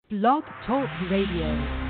Blog Talk Radio.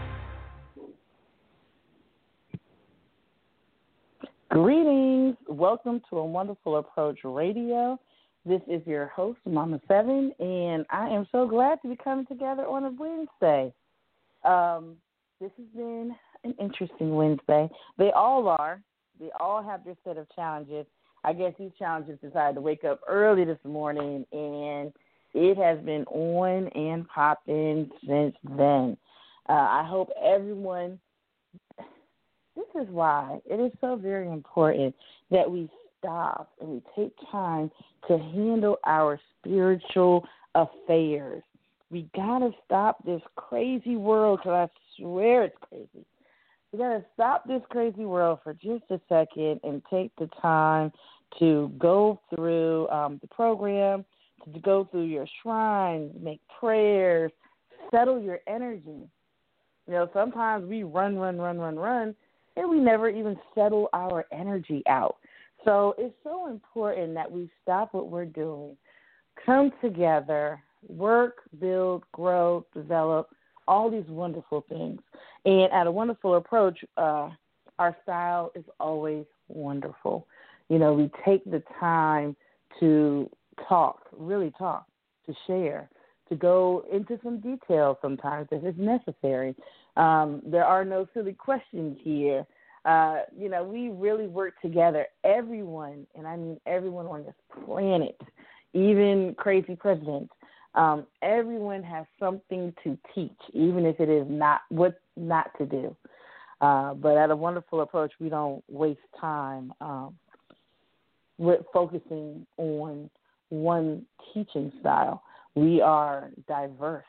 Greetings. Welcome to A Wonderful Approach Radio. This is your host, Mama Seven, and I am so glad to be coming together on a Wednesday. This has been an interesting Wednesday. They all are. They all have their set of challenges. I guess these challenges decided to wake up early this morning, and it has been on and popping since then. I hope everyone... This is why it is so very important that we stop and we take time to handle our spiritual affairs. We got to stop this crazy world, because I swear it's crazy. We got to stop this crazy world for just a second and take the time to go through the program, to go through your shrine, make prayers, settle your energy. You know, sometimes we run, and we never even settle our energy out. So it's so important that we stop what we're doing, come together, work, build, grow, develop, all these wonderful things. And at A Wonderful Approach, our style is always wonderful. You know, we take the time to talk, really talk, to share, to go into some detail sometimes if it's necessary. There are no silly questions here. You know, we really work together. Everyone, and I mean everyone on this planet, even crazy presidents, everyone has something to teach, even if it is not what not to do. But at A Wonderful Approach, we don't waste time with focusing on one teaching style. We are diverse.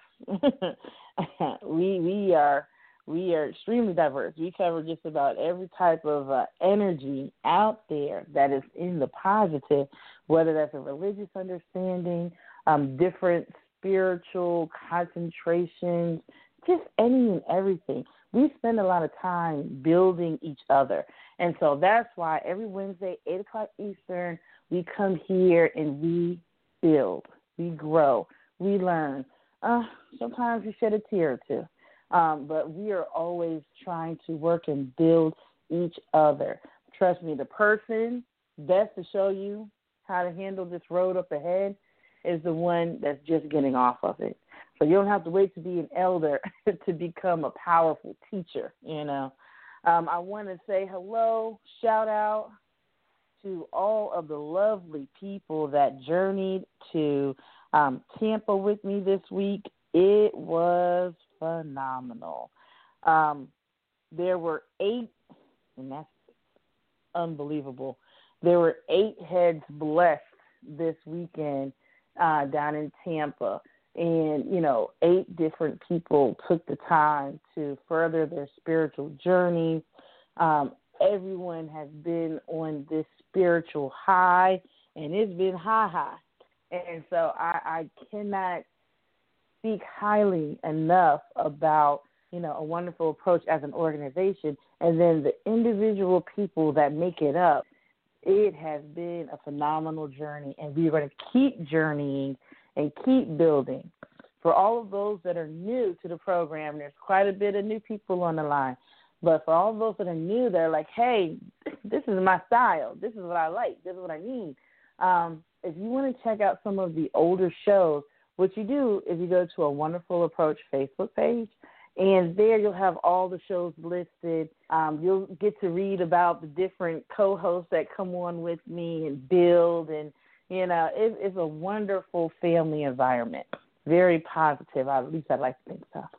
We are extremely diverse. We cover just about every type of energy out there that is in the positive, whether that's a religious understanding, different spiritual concentrations, just any and everything. We spend a lot of time building each other. And so that's why every Wednesday, 8 o'clock Eastern, we come here and we build, we grow, we learn. Sometimes we shed a tear or two. But we are always trying to work and build each other. Trust me, the person best to show you how to handle this road up ahead is the one that's just getting off of it. So you don't have to wait to be an elder to become a powerful teacher, you know. I want to say hello, shout out to all of the lovely people that journeyed to Tampa with me this week. It was phenomenal. There were 8, and that's unbelievable. There were 8 heads blessed this weekend down in Tampa. And, you know, 8 different people took the time to further their spiritual journey. Everyone has been on this spiritual high, and it's been high. And so I cannot speak highly enough about, you know, A Wonderful Approach as an organization, and then the individual people that make it up. It has been a phenomenal journey, and we're going to keep journeying and keep building. For all of those that are new to the program, there's quite a bit of new people on the line. But for all of those that are new, they're like, hey, this is my style. This is what I like. This is what I need. If you want to check out some of the older shows, what you do is you go to A Wonderful Approach Facebook page, and there you'll have all the shows listed. You'll get to read about the different co-hosts that come on with me and build, and, you know, it's a wonderful family environment. Very positive. At least I'd like to think so.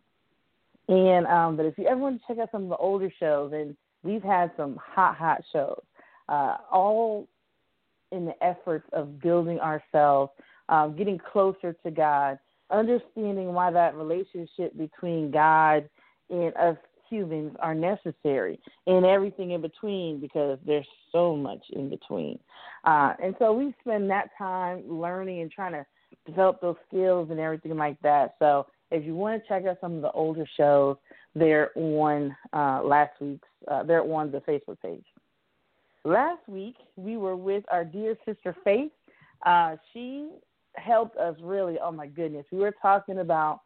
And but if you ever want to check out some of the older shows, and we've had some hot shows, all in the efforts of building ourselves, getting closer to God, understanding why that relationship between God and us humans are necessary, and everything in between, because there's so much in between. And so we spend that time learning and trying to develop those skills and everything like that. So if you want to check out some of the older shows, they're on they're on the Facebook page. Last week, we were with our dear sister Faith. She helped us really, oh my goodness. We were talking about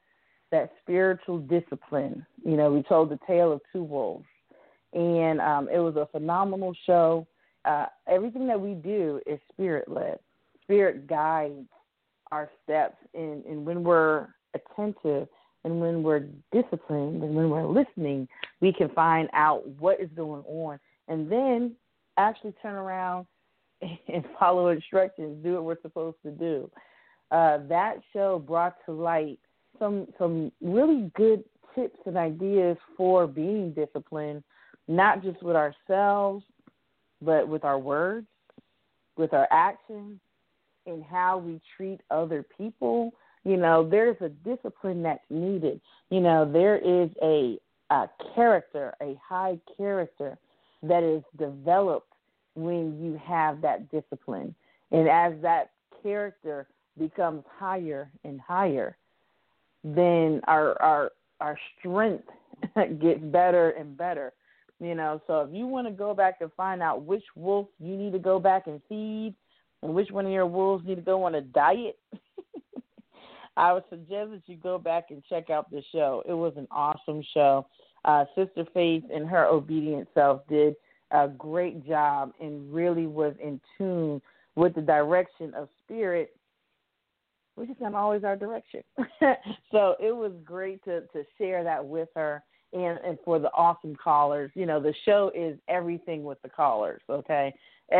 that spiritual discipline. You know, we told the tale of two wolves, and it was a phenomenal show. Everything that we do is spirit-led. Spirit guides our steps, and when we're attentive and when we're disciplined and when we're listening, we can find out what is going on and then actually turn around and follow instructions, do what we're supposed to do. That show brought to light some really good tips and ideas for being disciplined, not just with ourselves, but with our words, with our actions, and how we treat other people. You know, there's a discipline that's needed. You know, there is a character, a high character that is developed when you have that discipline. And as that character becomes higher and higher, then our strength gets better and better. You know, so if you want to go back and find out which wolf you need to go back and feed and which one of your wolves need to go on a diet, I would suggest that you go back and check out the show. It was an awesome show. Sister Faith and her obedient self did a great job and really was in tune with the direction of spirit, which is not always our direction. So it was great to share that with her and for the awesome callers. You know, the show is everything with the callers, okay?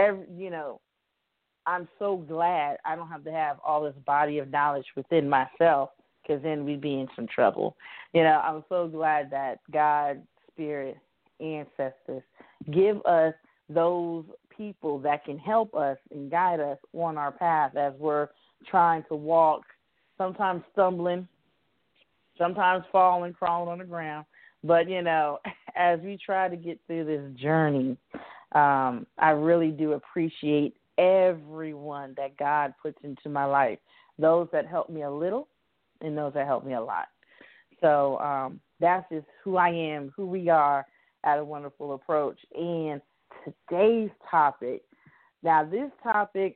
I'm so glad I don't have to have all this body of knowledge within myself, because then we'd be in some trouble. You know, I'm so glad that God, Spirit, ancestors give us those people that can help us and guide us on our path as we're trying to walk, sometimes stumbling, sometimes falling, crawling on the ground. But, you know, as we try to get through this journey, I really do appreciate everyone that God puts into my life, those that help me a little and those that help me a lot. So that's just who I am, who we are at A Wonderful Approach. And today's topic, now this topic,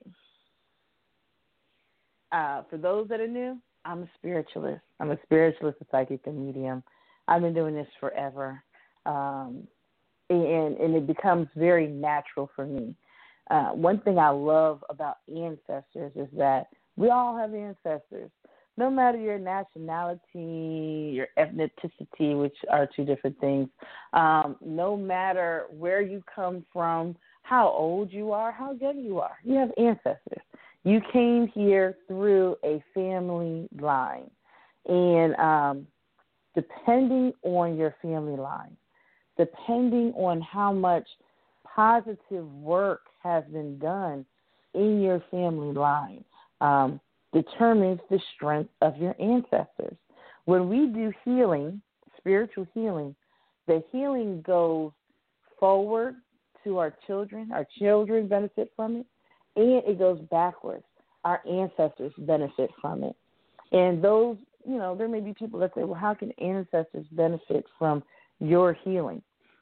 for those that are new, I'm a spiritualist. I'm a spiritualist, a psychic, and medium. I've been doing this forever, and it becomes very natural for me. One thing I love about ancestors is that we all have ancestors. No matter your nationality, your ethnicity, which are two different things, no matter where you come from, how old you are, how young you are, you have ancestors. You came here through a family line. And depending on your family line, depending on how much positive work has been done in your family line, determines the strength of your ancestors. When we do healing, spiritual healing, the healing goes forward to our children. Our children benefit from it, and it goes backwards. Our ancestors benefit from it. And those, you know, there may be people that say, well, how can ancestors benefit from your healing?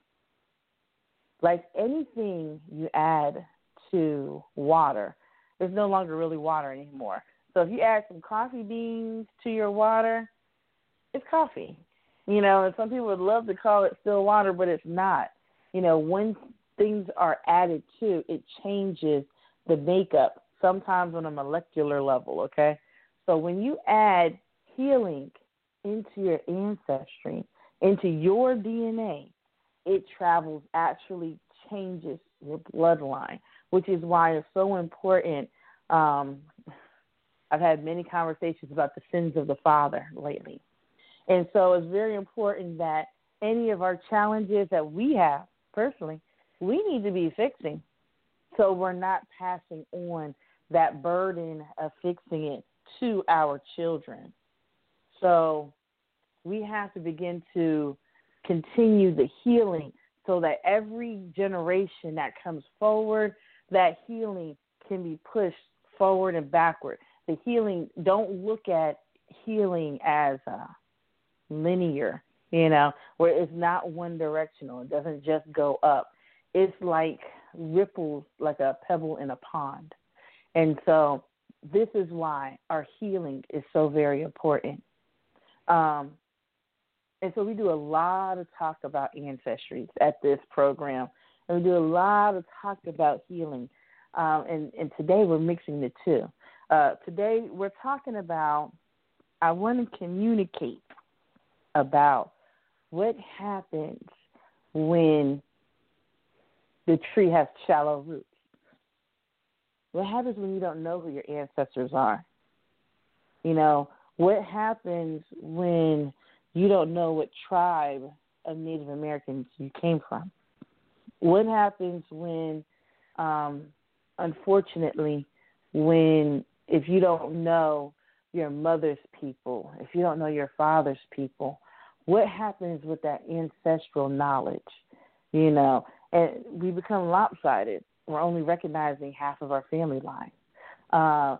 Like anything you add to water, there's no longer really water anymore. So if you add some coffee beans to your water, it's coffee. You know, and some people would love to call it still water, but it's not. You know, when things are added to, it changes the makeup, sometimes on a molecular level, okay? So when you add healing into your ancestry, into your DNA, it travels, actually changes your bloodline, which is why it's so important. I've had many conversations about the sins of the father lately. And so it's very important that any of our challenges that we have personally, we need to be fixing, so we're not passing on that burden of fixing it to our children. So we have to begin to continue the healing so that every generation that comes forward, that healing can be pushed forward and backward. The healing, don't look at healing as linear, you know, where it's not one directional. It doesn't just go up. It's like ripples, like a pebble in a pond. And so this is why our healing is so very important. And so we do a lot of talk about ancestries at this program, and we do a lot of talk about healing. And today we're mixing the two. Today we're talking about, I want to communicate about what happens when the tree has shallow roots. What happens when you don't know who your ancestors are? You know, what happens when you don't know what tribe of Native Americans you came from? What happens when, unfortunately, if you don't know your mother's people, if you don't know your father's people, what happens with that ancestral knowledge? You know, and we become lopsided. We're only recognizing half of our family line.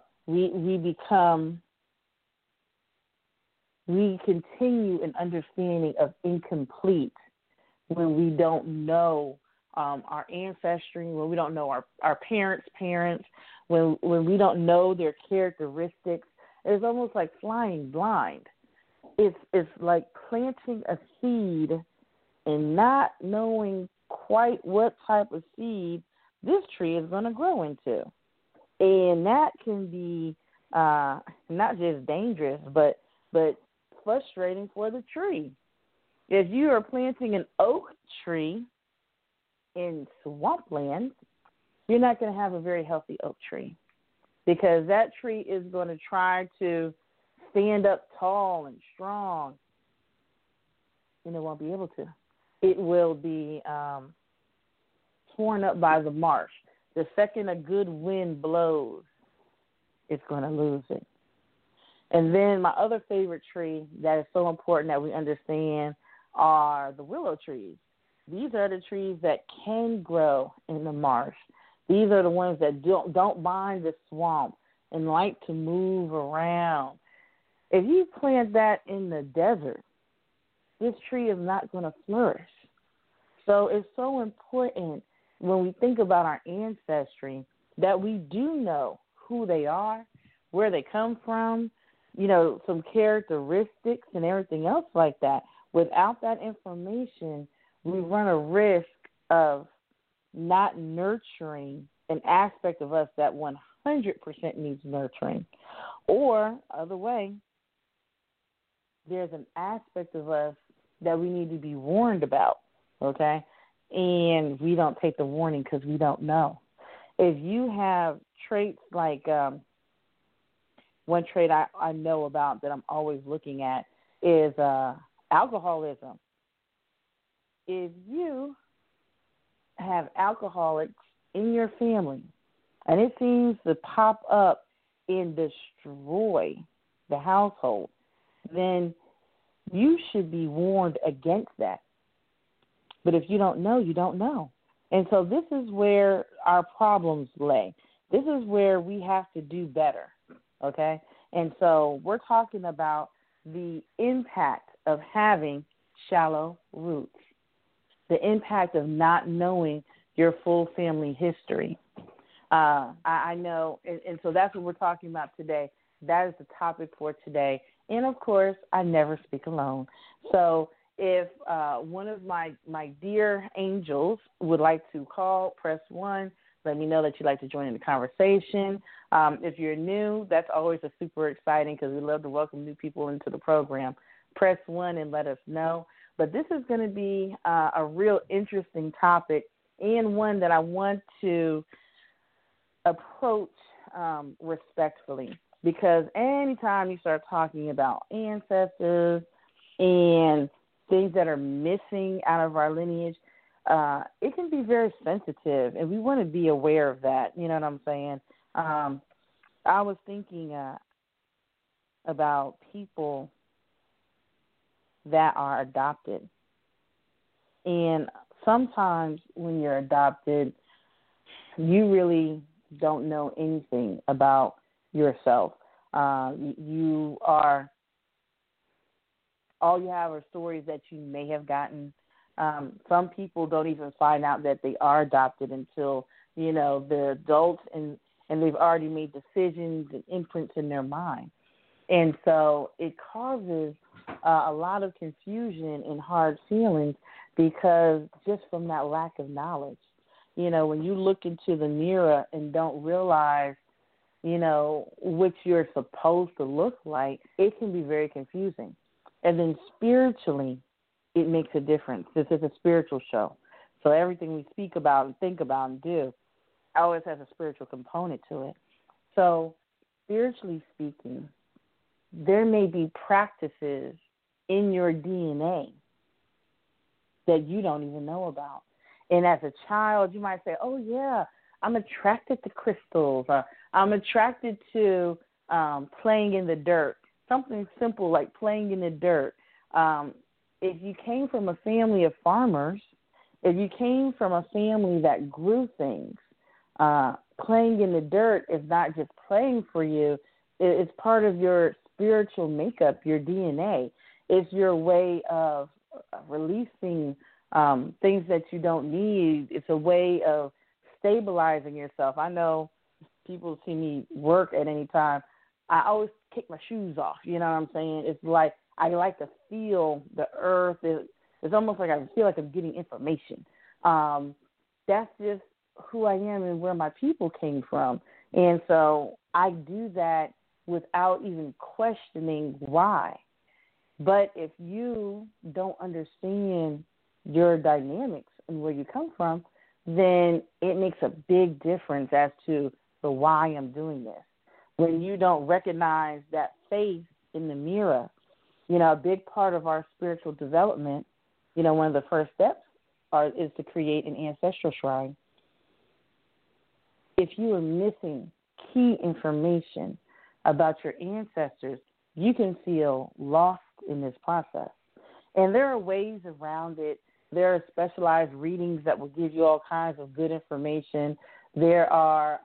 We continue an understanding of incomplete when we don't know our ancestry, when we don't know our parents' parents, when we don't know their characteristics. It's almost like flying blind. It's like planting a seed and not knowing quite what type of seed this tree is going to grow into. And that can be not just dangerous, but frustrating for the tree. If you are planting an oak tree in swampland, you're not going to have a very healthy oak tree, because that tree is going to try to stand up tall and strong, and it won't be able to. It will be torn up by the marsh. The second a good wind blows, it's going to lose it. And then my other favorite tree that is so important that we understand are the willow trees. These are the trees that can grow in the marsh. These are the ones that don't mind the swamp and like to move around. If you plant that in the desert, this tree is not going to flourish. So it's so important when we think about our ancestry that we do know who they are, where they come from, you know, some characteristics and everything else like that. Without that information, we run a risk of not nurturing an aspect of us that 100% needs nurturing. Or, other way, there's an aspect of us that we need to be warned about, okay? And we don't take the warning because we don't know. If you have traits like one trait I know about that I'm always looking at is alcoholism. If you have alcoholics in your family and it seems to pop up and destroy the household, then you should be warned against that. But if you don't know, you don't know. And so this is where our problems lay. This is where we have to do better, okay? And so we're talking about the impact of having shallow roots, the impact of not knowing your full family history. I know, and so that's what we're talking about today. That is the topic for today. And, of course, I never speak alone. So if one of my dear angels would like to call, press 1. Let me know that you'd like to join in the conversation. If you're new, that's always a super exciting because we love to welcome new people into the program. Press 1 and let us know. But this is going to be a real interesting topic and one that I want to approach respectfully, because anytime you start talking about ancestors and things that are missing out of our lineage, it can be very sensitive, and we want to be aware of that. You know what I'm saying? I was thinking about people that are adopted. And sometimes when you're adopted, you really don't know anything about yourself. You are, all you have are stories that you may have gotten. Some people don't even find out that they are adopted until, you know, they're adults and they've already made decisions and imprints in their mind. And so it causes a lot of confusion and hard feelings because just from that lack of knowledge. You know, when you look into the mirror and don't realize, you know, what you're supposed to look like, it can be very confusing. And then spiritually, it makes a difference. This is a spiritual show. So everything we speak about and think about and do always has a spiritual component to it. So spiritually speaking, there may be practices in your DNA that you don't even know about. And as a child, you might say, oh, yeah, I'm attracted to crystals. Or I'm attracted to playing in the dirt, something simple like playing in the dirt. If you came from a family of farmers, if you came from a family that grew things, playing in the dirt is not just playing for you. It's part of your spiritual makeup, your DNA. It's your way of releasing things that you don't need. It's a way of stabilizing yourself. I know people see me work at any time. I always kick my shoes off. You know what I'm saying? It's like I like to feel the earth. It's almost like I feel like I'm getting information. That's just who I am and where my people came from. And so I do that without even questioning why. But if you don't understand your dynamics and where you come from, then it makes a big difference as to the why I'm doing this. When you don't recognize that face in the mirror, you know, a big part of our spiritual development, you know, one of the first steps is to create an ancestral shrine. If you are missing key information about your ancestors, you can feel lost in this process. And there are ways around it. There are specialized readings that will give you all kinds of good information. There are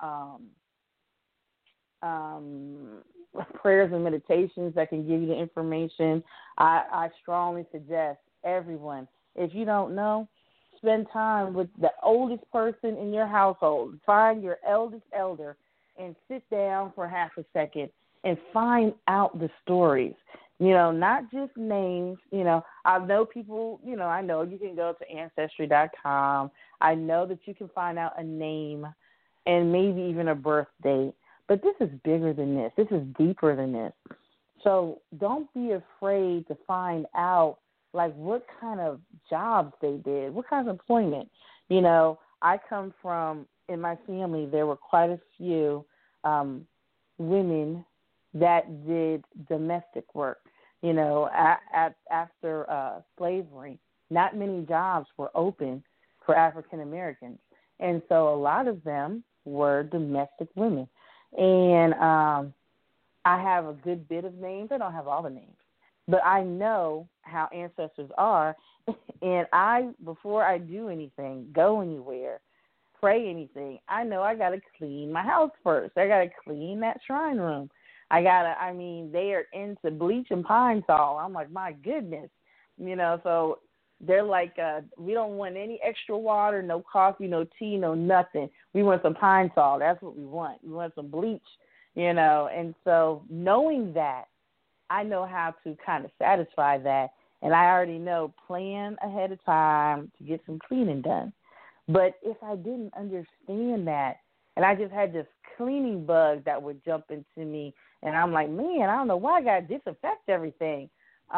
prayers and meditations that can give you the information. I strongly suggest everyone, if you don't know, spend time with the oldest person in your household. Find your eldest elder and sit down for half a second and find out the stories. You know, not just names. You know, I know people, you know, I know you can go to Ancestry.com. I know that you can find out a name and maybe even a birth date. But this is bigger than this. This is deeper than this. So don't be afraid to find out, like, what kind of jobs they did, what kind of employment. You know, I come from, in my family, there were quite a few women that did domestic work. You know, after slavery, not many jobs were open for African Americans. And so a lot of them were domestic women. And I have a good bit of names. I don't have all the names. But I know how ancestors are. And before I do anything, go anywhere, pray anything, I know I got to clean my house first. I got to clean that shrine room. they are into bleach and Pine Sol. I'm like, my goodness. You know, so they're like, we don't want any extra water, no coffee, no tea, no nothing. We want some Pine Sol. That's what we want. We want some bleach, you know. And so knowing that, I know how to kind of satisfy that. And I already know, plan ahead of time to get some cleaning done. But if I didn't understand that, and I just had this cleaning bug that would jump into me, and I'm like, man, I don't know why I got to disinfect everything.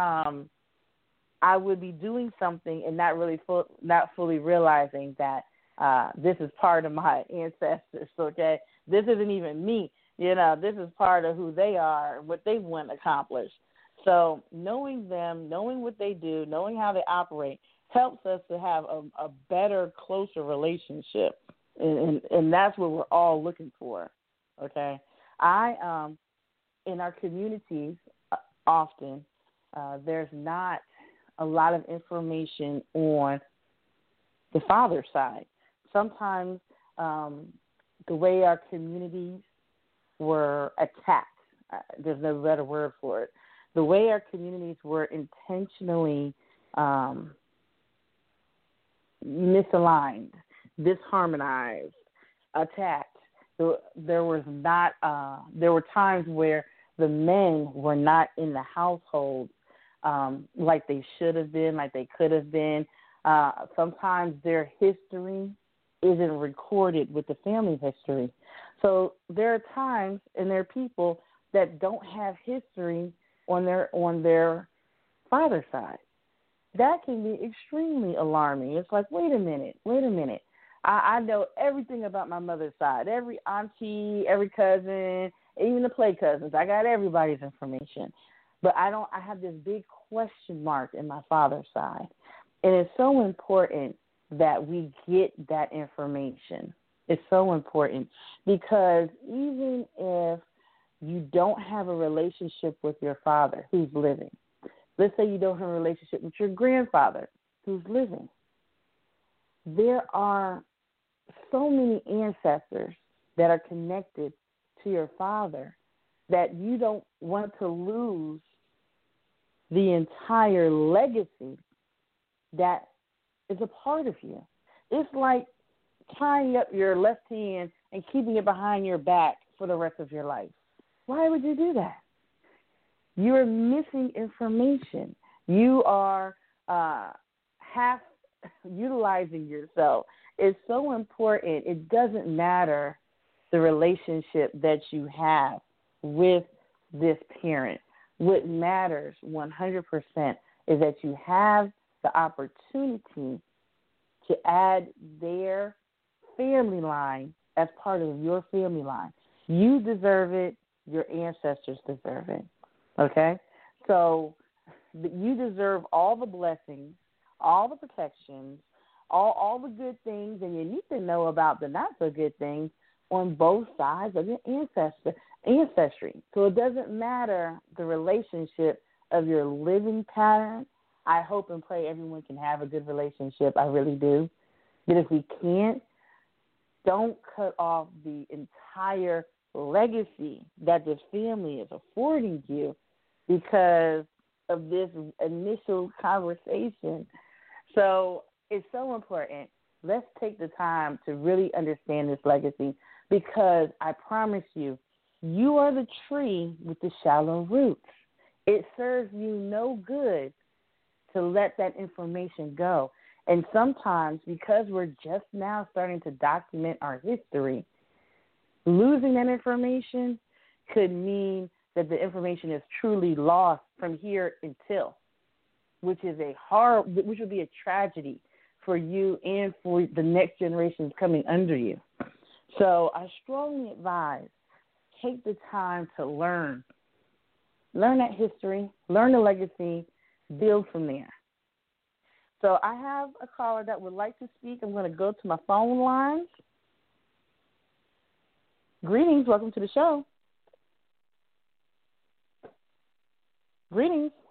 I would be doing something and not fully realizing that this is part of my ancestors, okay? This isn't even me. You know, this is part of who they are, what they want to accomplish. So knowing them, knowing what they do, knowing how they operate helps us to have a better, closer relationship. And that's what we're all looking for, okay? In our communities, often, there's not a lot of information on the father side. Sometimes the way our communities were attacked, there's no better word for it, the way our communities were intentionally misaligned, disharmonized, attacked. There were times where the men were not in the household like they should have been, like they could have been. Sometimes their history isn't recorded with the family history. So there are times and there are people that don't have history on their father's side. That can be extremely alarming. It's like, wait a minute. I know everything about my mother's side, every auntie, every cousin, even the play cousins. I got everybody's information. But I have this big question mark in my father's side. And it's so important that we get that information. It's so important because even if you don't have a relationship with your father who's living, let's say you don't have a relationship with your grandfather who's living, there are so many ancestors that are connected to your father that you don't want to lose the entire legacy that is a part of you. It's like tying up your left hand and keeping it behind your back for the rest of your life. Why would you do that? You are missing information. You are half utilizing yourself. It's so important. It doesn't matter the relationship that you have with this parent. What matters 100% is that you have the opportunity to add their family line as part of your family line. You deserve it. Your ancestors deserve it. Okay? So you deserve all the blessings, all the protections, all the good things, and you need to know about the not-so-good things on both sides of your ancestry. So it doesn't matter the relationship of your living pattern. I hope and pray everyone can have a good relationship. I really do. But if we can't, don't cut off the entire legacy that this family is affording you because of this initial conversation. So it's so important. Let's take the time to really understand this legacy because I promise you, you are the tree with the shallow roots. It serves you no good to let that information go. And sometimes because we're just now starting to document our history, losing that information could mean that the information is truly lost from here until, which would be a tragedy for you and for the next generations coming under you. So I strongly advise, take the time to learn that history, learn the legacy, build from there. So I have a caller that would like to speak. I'm going to go to my phone lines. Greetings. Welcome to the show. Greetings.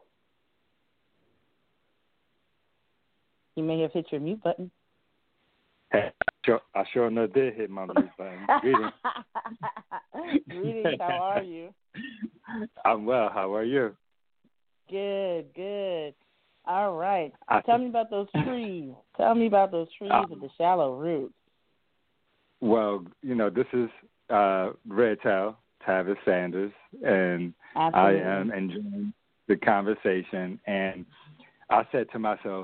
You may have hit your mute button. Hey, I sure enough did hit my mute button. Greetings. Greetings. How are you? I'm well. How are you? Good. All right. Tell me about those trees. With the shallow roots. Well, this is Red Tail, Tavis Sanders, and Absolutely. I am enjoying the conversation. And I said to myself,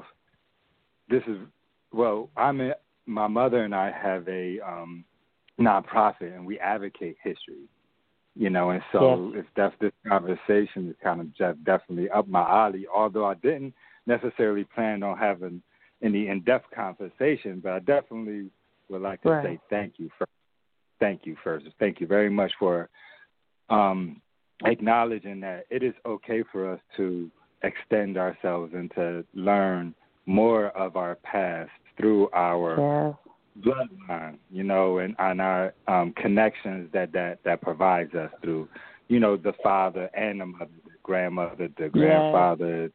my mother and I have a nonprofit, and we advocate history, and so yes. this conversation is kind of just definitely up my alley, although I didn't necessarily plan on having any in-depth conversation, but I definitely would like to say thank you first. Thank you very much for acknowledging that it is okay for us to extend ourselves and to learn more of our past through our bloodline, and our connections that provides us through, the father and the mother, the grandmother, the grandfather,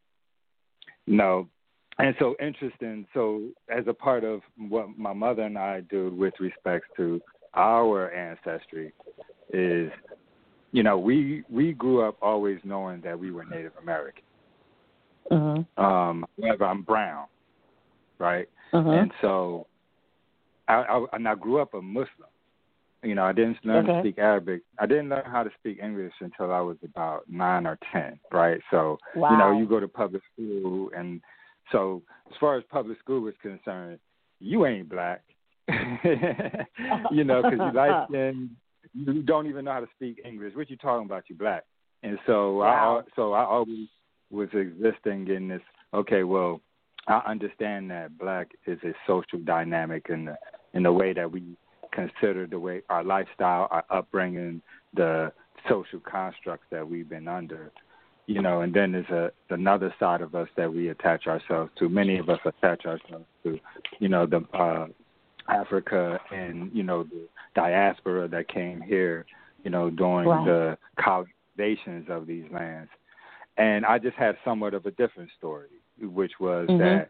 And so interesting. So as a part of what my mother and I do with respect to our ancestry is, we grew up always knowing that we were Native American. Mm-hmm. However, I'm brown, right? Mm-hmm. And so I grew up a Muslim, I didn't learn to speak Arabic. I didn't learn how to speak English until I was about 9 or 10, right? So, you go to public school, and so as far as public school was concerned, you ain't black, because you light skinned, you don't even know how to speak English. What you talking about? You black. And so I always was existing in this, okay, well, I understand that black is a social dynamic in the way that we consider the way our lifestyle, our upbringing, the social constructs that we've been under, and then there's another side of us that we attach ourselves to. Many of us attach ourselves to, the Africa and, the diaspora that came here, during the colonizations of these lands. And I just had somewhat of a different story, which was that,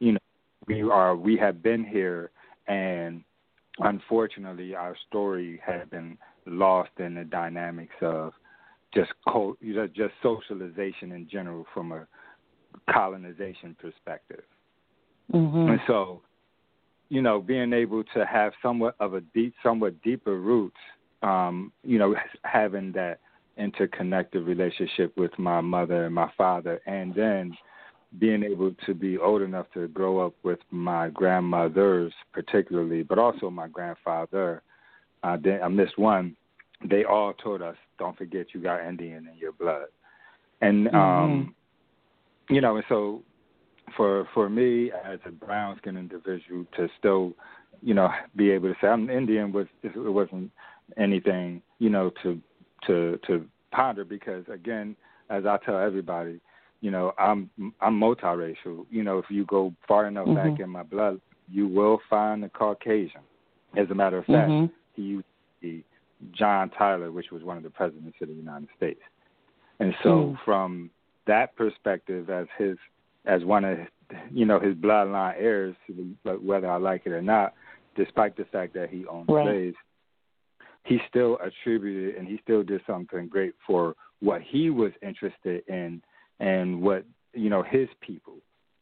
we have been here, and unfortunately our story had been lost in the dynamics of just socialization in general from a colonization perspective. And so, being able to have somewhat deeper roots, having that interconnected relationship with my mother and my father, and then being able to be old enough to grow up with my grandmothers particularly, but also my grandfather. I missed one. They all told us, don't forget you got Indian in your blood. And, and so for me as a brown-skinned individual to still, be able to say I'm Indian it wasn't anything, to ponder, because, again, as I tell everybody, I'm multiracial. If you go far enough back in my blood, you will find a Caucasian. As a matter of fact, he used to be John Tyler, which was one of the presidents of the United States. And so from that perspective, as one of his bloodline heirs, whether I like it or not, despite the fact that he owned slaves, he still attributed and he still did something great for what he was interested in and what, his people,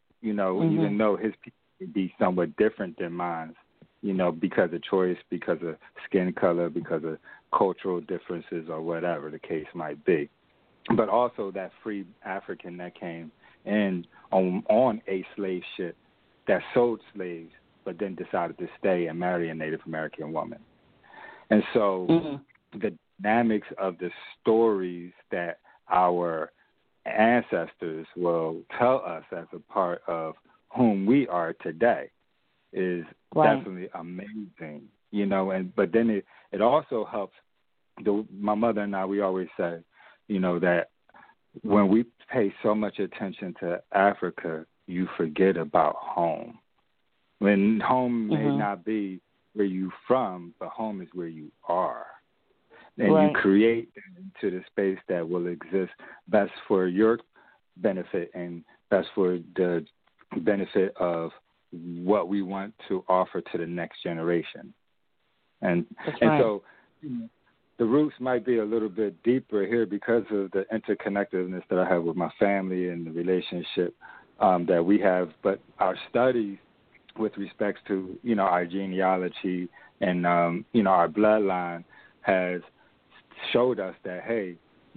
even though his people would be somewhat different than mine, because of choice, because of skin color, because of cultural differences or whatever the case might be. But also that free African that came in on a slave ship that sold slaves, but then decided to stay and marry a Native American woman. And so the dynamics of the stories that our ancestors will tell us as a part of whom we are today is definitely amazing, but then it also helps. My mother and I, we always say, that when we pay so much attention to Africa, you forget about home. When home may not be where you from, but home is where you are. And you create into the space that will exist best for your benefit and best for the benefit of what we want to offer to the next generation. And so the roots might be a little bit deeper here because of the interconnectedness that I have with my family and the relationship that we have. But our studies with respects to, our genealogy and, our bloodline has showed us that, hey,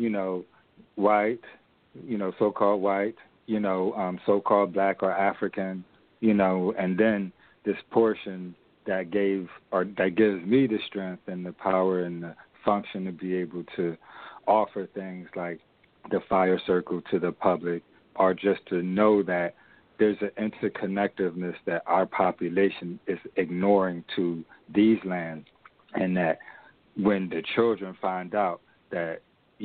white, so-called white, so-called black or African, and then this portion that gives me the strength and the power and the function to be able to offer things like the fire circle to the public, or just to know that there's an interconnectedness that our population is ignoring to these lands, and that when the children find out that,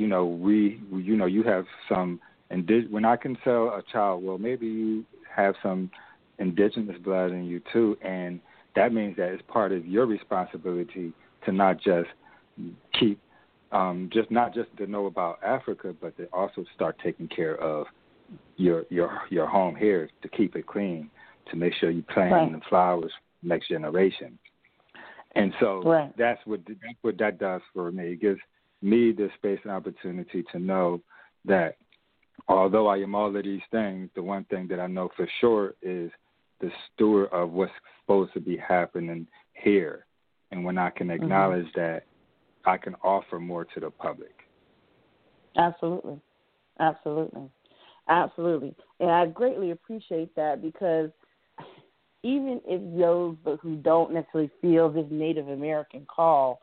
you have some, when I can tell a child, well, maybe you have some indigenous blood in you too, and that means that it's part of your responsibility to not just keep, not just to know about Africa, but to also start taking care of your home here, to keep it clean, to make sure you plant the flowers for the next generation. And so that's what that does for me. It gives me the space and opportunity to know that although I am all of these things, the one thing that I know for sure is the steward of what's supposed to be happening here. And when I can acknowledge that, I can offer more to the public. Absolutely. Absolutely. Absolutely. And I greatly appreciate that, because even if those who don't necessarily feel this Native American call,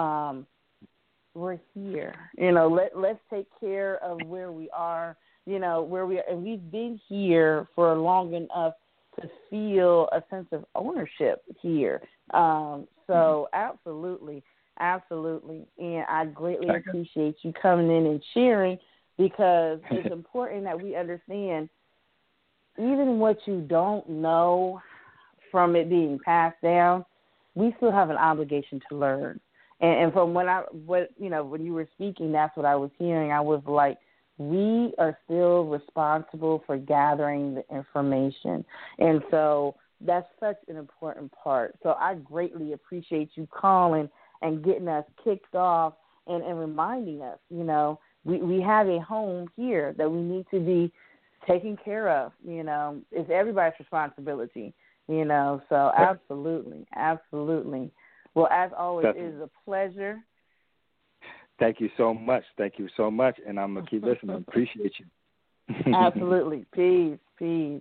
we're here. Let's take care of where we are, where we are. And we've been here for long enough to feel a sense of ownership here. So absolutely, absolutely. And I greatly appreciate you coming in and sharing, because it's important that we understand even what you don't know from it being passed down, we still have an obligation to learn. And from when you were speaking, that's what I was hearing. I was like, we are still responsible for gathering the information. And so that's such an important part. So I greatly appreciate you calling and getting us kicked off and reminding us, we have a home here that we need to be taking care of. It's everybody's responsibility, so absolutely, absolutely. Well, as always, it is a pleasure. Thank you so much. Thank you so much. And I'm going to keep listening. Appreciate you. Absolutely. Peace. Peace.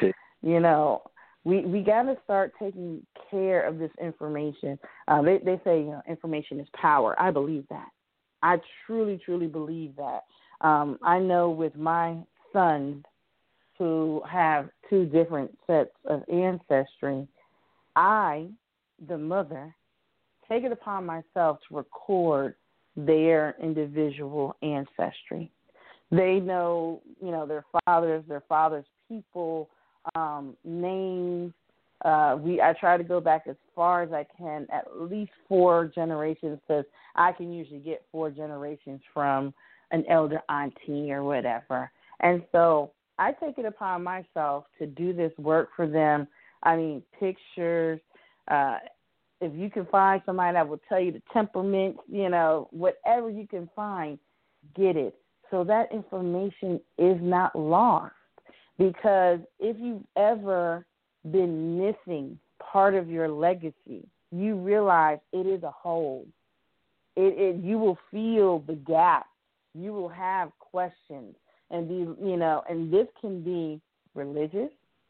We got to start taking care of this information. They say information is power. I believe that. I truly, truly believe that. I know with my sons who have two different sets of ancestry, I, the mother, take it upon myself to record their individual ancestry. They know, their father's people, names. I try to go back as far as I can, at least 4 generations, because I can usually get 4 generations from an elder auntie or whatever. And so I take it upon myself to do this work for them. I mean, pictures. If you can find somebody that will tell you the temperament, whatever you can find, get it. So that information is not lost. Because if you've ever been missing part of your legacy, you realize it is a hole. You will feel the gap. You will have questions, and and this can be religious.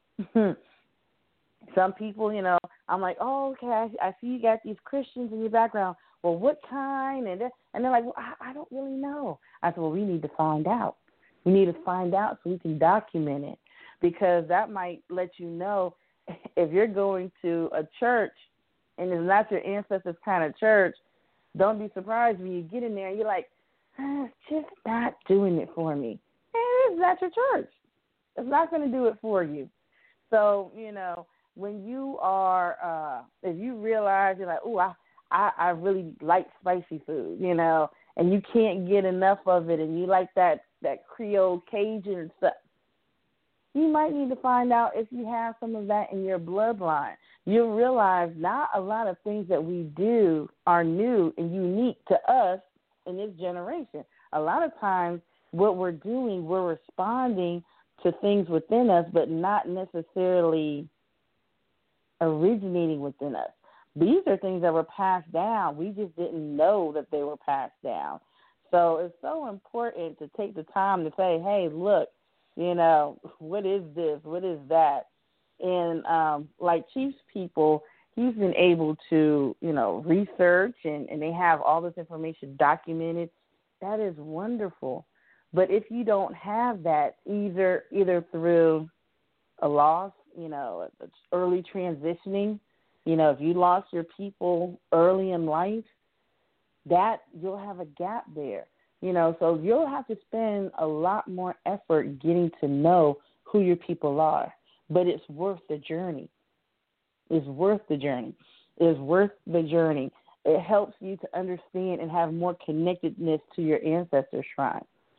Some people, I'm like, oh, okay, I see you got these Christians in your background. Well, what kind? And they're like, well, I don't really know. I said, well, we need to find out. We need to find out so we can document it, because that might let you know if you're going to a church and it's not your ancestors' kind of church. Don't be surprised when you get in there and you're like, it's just not doing it for me. It's not your church. It's not going to do it for you. So, when you are, if you realize you're like, oh, I really like spicy food, and you can't get enough of it, and you like that Creole Cajun stuff, you might need to find out if you have some of that in your bloodline. You'll realize not a lot of things that we do are new and unique to us in this generation. A lot of times what we're doing, we're responding to things within us, but not necessarily originating within us. These are things that were passed down. We just didn't know that they were passed down. So it's so important to take the time to say, hey, look, what is this? What is that? And like Chief's people, he's been able to, research and they have all this information documented. That is wonderful. But if you don't have that, either through a loss, early transitioning, if you lost your people early in life, that you'll have a gap there. So you'll have to spend a lot more effort getting to know who your people are. But it's worth the journey. It's worth the journey. It's worth the journey. It helps you to understand and have more connectedness to your ancestor shrine.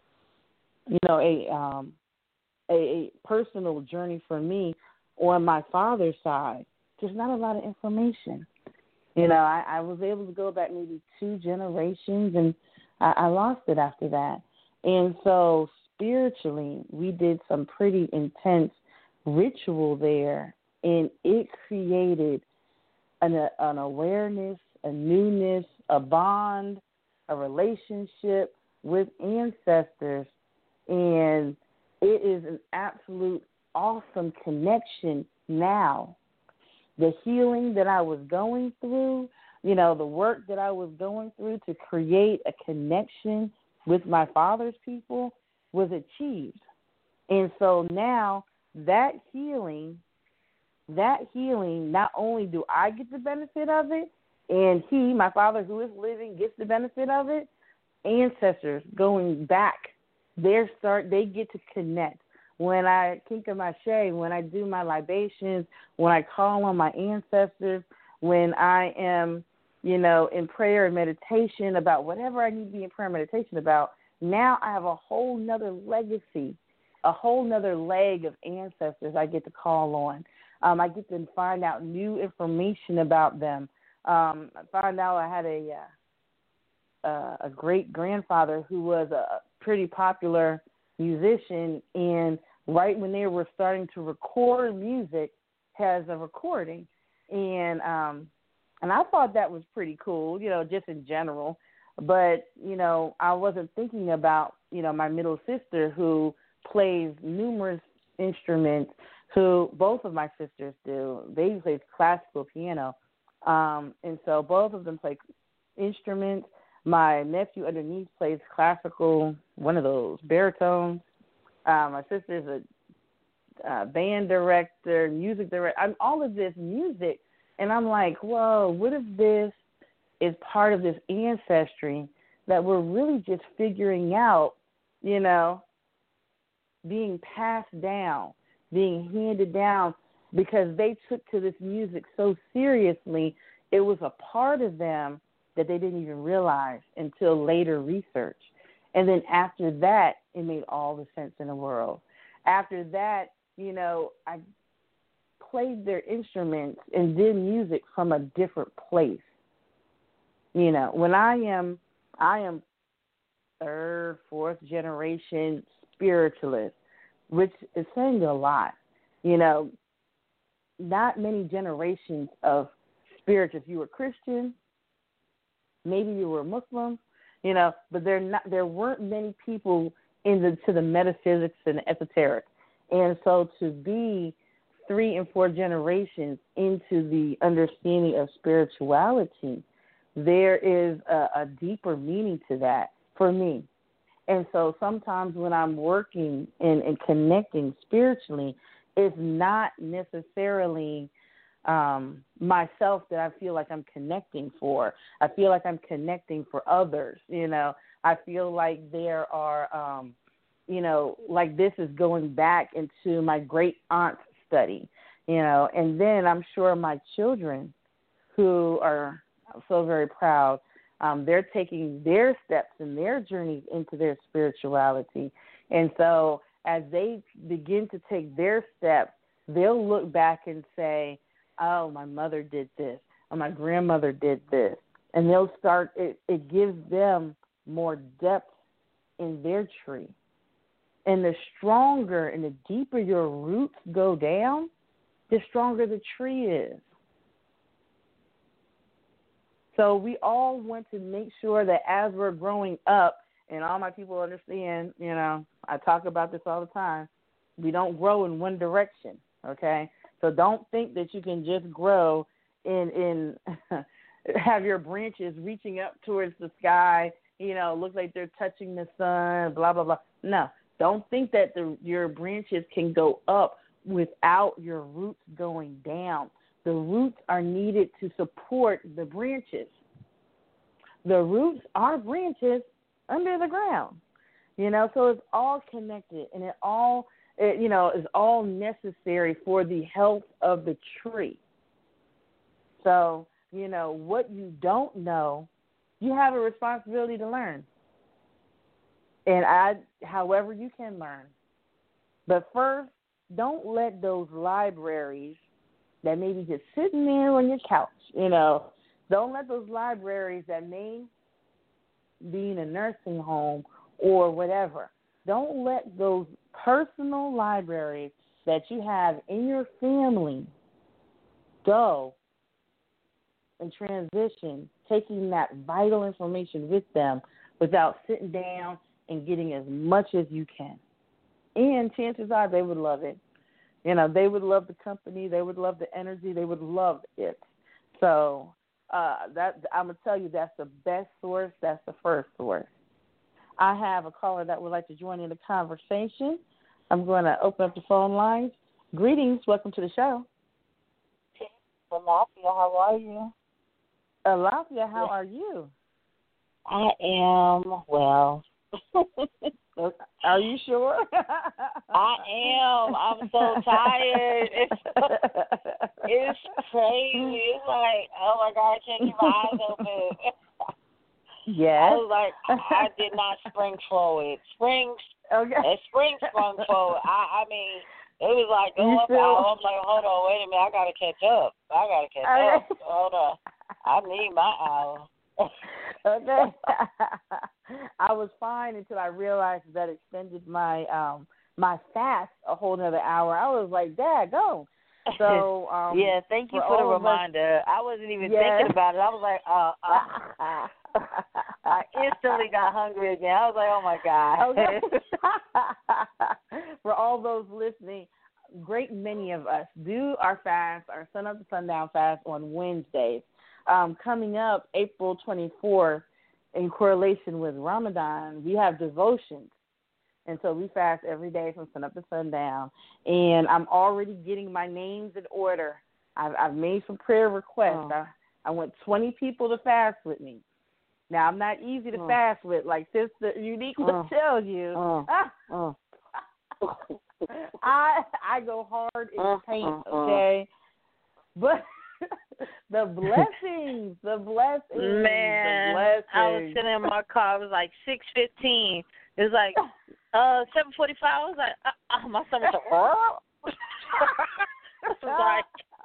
A personal journey for me on my father's side, there's not a lot of information. I was able to go back maybe 2 generations, and I lost it after that. And so spiritually, we did some pretty intense ritual there, and it created an awareness, a newness, a bond, a relationship with ancestors, and it is an absolute awesome connection now. The healing that I was going through, the work that I was going through to create a connection with my father's people was achieved. And so now that healing, not only do I get the benefit of it, and he, my father who is living, gets the benefit of it, ancestors going back, they get to connect. When I kinka mache, when I do my libations, when I call on my ancestors, when I am, in prayer and meditation about whatever I need to be in prayer and meditation about, now I have a whole nother legacy, a whole nother leg of ancestors I get to call on. I get to find out new information about them. I found out I had a great-grandfather who was a pretty popular musician, and right when they were starting to record music, has a recording. And I thought that was pretty cool, just in general. But, I wasn't thinking about, my middle sister who plays numerous instruments, who both of my sisters do. They play classical piano. And so both of them play instruments. My nephew underneath plays classical, one of those, baritones. My sister's a band director, music director. I'm all of this music. And I'm like, whoa, what if this is part of this ancestry that we're really just figuring out, being passed down, being handed down, because they took to this music so seriously, it was a part of them that they didn't even realize until later research. And then after that, it made all the sense in the world. After that, I played their instruments and did music from a different place. When I am third, fourth generation spiritualist, which is saying a lot. Not many generations of spiritual. If you were Christian, maybe you were Muslim, but there weren't many people to the metaphysics and the esoteric. And so to be 3 and 4 generations into the understanding of spirituality, there is a deeper meaning to that for me. And so sometimes when I'm working and connecting spiritually, it's not necessarily myself that I feel like I'm connecting for. I feel like I'm connecting for others, I feel like there are, like this is going back into my great aunt's study, and then I'm sure my children who are so very proud, they're taking their steps and their journeys into their spirituality. And so as they begin to take their steps, they'll look back and say, oh, my mother did this, or my grandmother did this. And they'll start, it gives them more depth in their tree. And the stronger and the deeper your roots go down, the stronger the tree is. So we all want to make sure that as we're growing up, and all my people understand, I talk about this all the time, we don't grow in one direction, okay? So don't think that you can just grow in have your branches reaching up towards the sky, look like they're touching the sun, blah, blah, blah. No, don't think that your branches can go up without your roots going down. The roots are needed to support the branches. The roots are branches under the ground, so it's all connected, and it is all necessary for the health of the tree. So, what you don't know, you have a responsibility to learn. And however you can learn. But first, don't let those libraries that may be just sitting there on your couch, don't let those libraries that may be in a nursing home or whatever, don't let those personal libraries that you have in your family go and transition, taking that vital information with them without sitting down and getting as much as you can. And chances are they would love it. You know, they would love the company. They would love the energy. They would love it. So that I'm going to tell you, that's the best source. That's the first source. I have a caller that would like to join in the conversation. I'm going to open up the phone lines. Greetings. Welcome to the show. Alafia, how are you? Alafia, how are you? I am well. Are you sure? I am. I'm so tired. It's crazy. It's like, oh my God, I can't keep my eyes open. Yes. I was like, I did not spring forward. Spring sprung forward. I mean, it was like going up. I'm like, hold on, wait a minute, I gotta catch up. Up. Hold on, I need my hour. Okay. I was fine until I realized that extended my my fast a whole another hour. I was like, Dad, go. So yeah, thank you for the reminder. I wasn't even thinking about it. I was like, I instantly got hungry again. I was like, oh my God. Okay. For all those listening, great many of us do our fast, our sun up to sundown fast on Wednesdays. Coming up April 24th, in correlation with Ramadan, we have devotions. And so we fast every day from sun up to sundown. And I'm already getting my names in order. I've made some prayer requests. I want 20 people to fast with me. Now, I'm not easy to fast with, like Sister Unique will tell you. I go hard in the paint, okay? But the blessings. Man, I was sitting in my car. It was like 6:15. It was like 7:45. I was like, my stomach was like, I was like,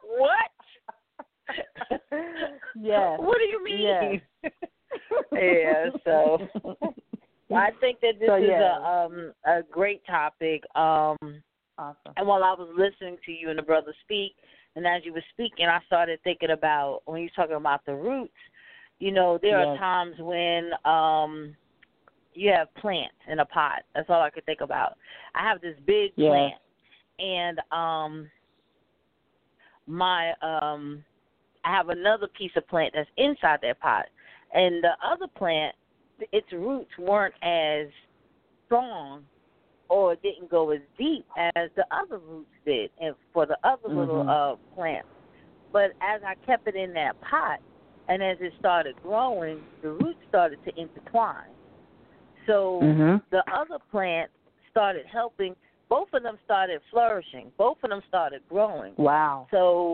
what? Yes. What do you mean? Yes. Yeah, so I think that this is a great topic. Awesome. And while I was listening to you and the brother speak, and as you were speaking, I started thinking about when you're talking about the roots. You know, there are times when you have plants in a pot. That's all I could think about. I have this big plant, and I have another piece of plant that's inside that pot. And the other plant, its roots weren't as strong or didn't go as deep as the other roots did and for the other little plant. But as I kept it in that pot and as it started growing, the roots started to intertwine. So the other plant started helping. Both of them started flourishing. Both of them started growing. Wow.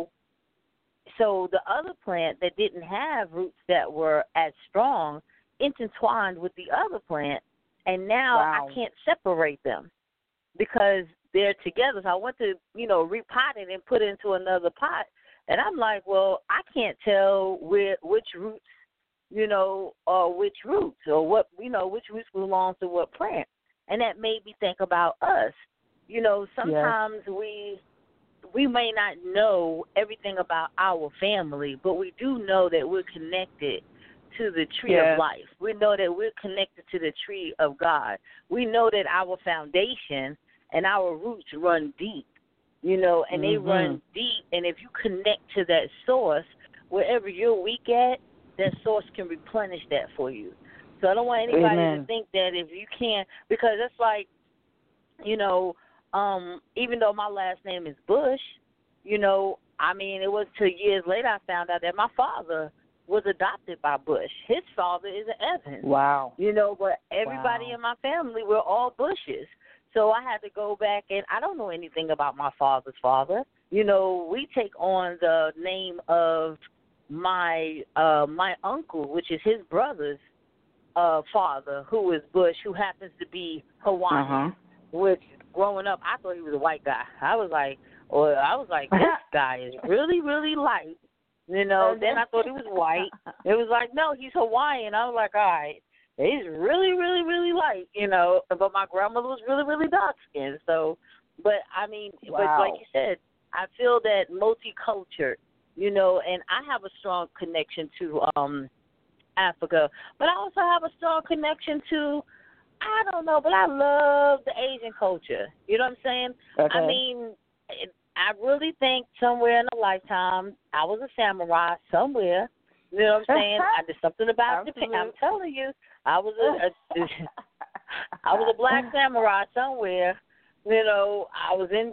So the other plant that didn't have roots that were as strong intertwined with the other plant, and now I can't separate them because they're together. So I went to, repot it and put it into another pot, and I'm like, well, I can't tell which roots, or which roots or what, which roots belong to what plant. And that made me think about us. Sometimes we may not know everything about our family, but we do know that we're connected to the tree of life. We know that we're connected to the tree of God. We know that our foundation and our roots run deep, and they run deep. And if you connect to that source, wherever you're weak at, that source can replenish that for you. So I don't want anybody to think that if you can't, because it's like, even though my last name is Bush, it was 2 years later I found out that my father was adopted by Bush. His father is an Evans. Wow. But everybody in my family, we're all Bushes. So I had to go back, and I don't know anything about my father's father. We take on the name of my uncle, which is his brother's father, who is Bush, who happens to be Hawaiian, which growing up, I thought he was a white guy. I was like, this guy is really, really light. Then I thought he was white. It was like, no, he's Hawaiian. I was like, all right, he's really, really, really light, But my grandmother was really, really dark skinned. So, but like you said, I feel that multicultural you know, and I have a strong connection to Africa, but I also have a strong connection to, I don't know, but I love the Asian culture. You know what I'm saying? Okay. I mean, I really think somewhere in a lifetime I was a samurai somewhere. You know what I'm saying? I did something about Japan. I'm telling you, I was I was a black samurai somewhere. You know, I was in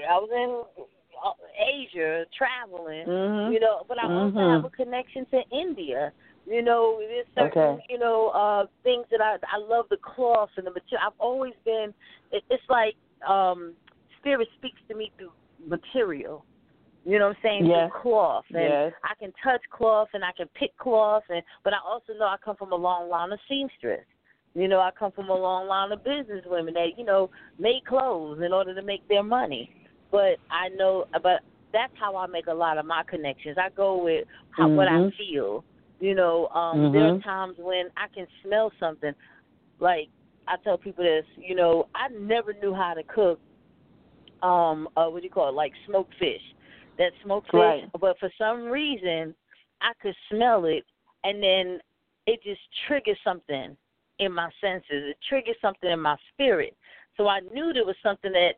Asia traveling. Mm-hmm. You know, but I also have a connection to India. You know, there's certain you know things that I love, the cloth and the material. I've always been. It's like spirit speaks to me through material. You know what I'm saying? Yes. Through cloth. And yes. I can touch cloth and I can pick cloth, but I also know I come from a long line of seamstress. You know, I come from a long line of business women that, you know, make clothes in order to make their money. But that's how I make a lot of my connections. I go with what I feel. You know, there are times when I can smell something. Like, I tell people this, you know, I never knew how to cook, what do you call it, like smoked fish. That smoked fish, right. But for some reason, I could smell it, and then it just triggers something in my senses. It triggers something in my spirit. So I knew there was something that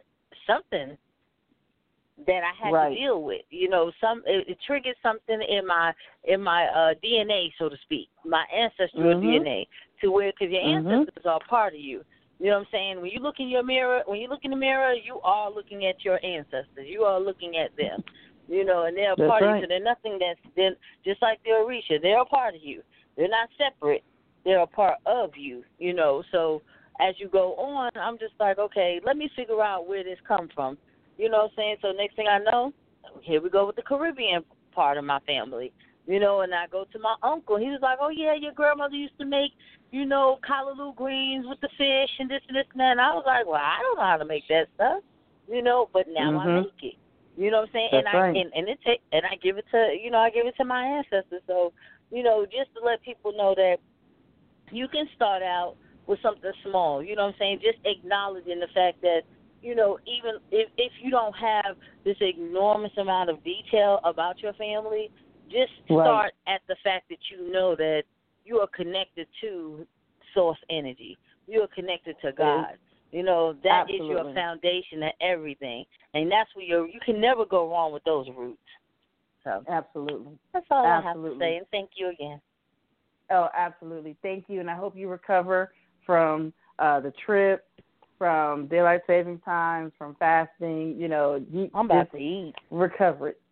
I had right. to deal with. You know, it triggered something in my DNA, so to speak, my ancestral DNA, to where, because your ancestors are part of you. You know what I'm saying? When you look in the mirror, you are looking at your ancestors. You are looking at them. You know, and they're a part of you. So they're nothing just like the Orisha. They're a part of you. They're not separate. They're a part of you, you know. So as you go on, I'm just like, okay, let me figure out where this comes from. You know what I'm saying? So next thing I know, here we go with the Caribbean part of my family. You know, and I go to my uncle. He was like, oh, yeah, your grandmother used to make, you know, callaloo greens with the fish and this and this and that. And I was like, well, I don't know how to make that stuff, you know, but now I make it. You know what I'm saying? That's right. And I give it to my ancestors. So, you know, just to let people know that you can start out with something small. You know what I'm saying? Just acknowledging the fact that, you know, even if you don't have this enormous amount of detail about your family, just start at the fact that you know that you are connected to source energy. You are connected to God. You know, that is your foundation of everything. And that's where you can never go wrong with those roots. So absolutely. That's all I have to say, and thank you again. Oh, absolutely. Thank you, and I hope you recover from the trip, from daylight saving times, from fasting. You know, I'm about to eat. Recover it.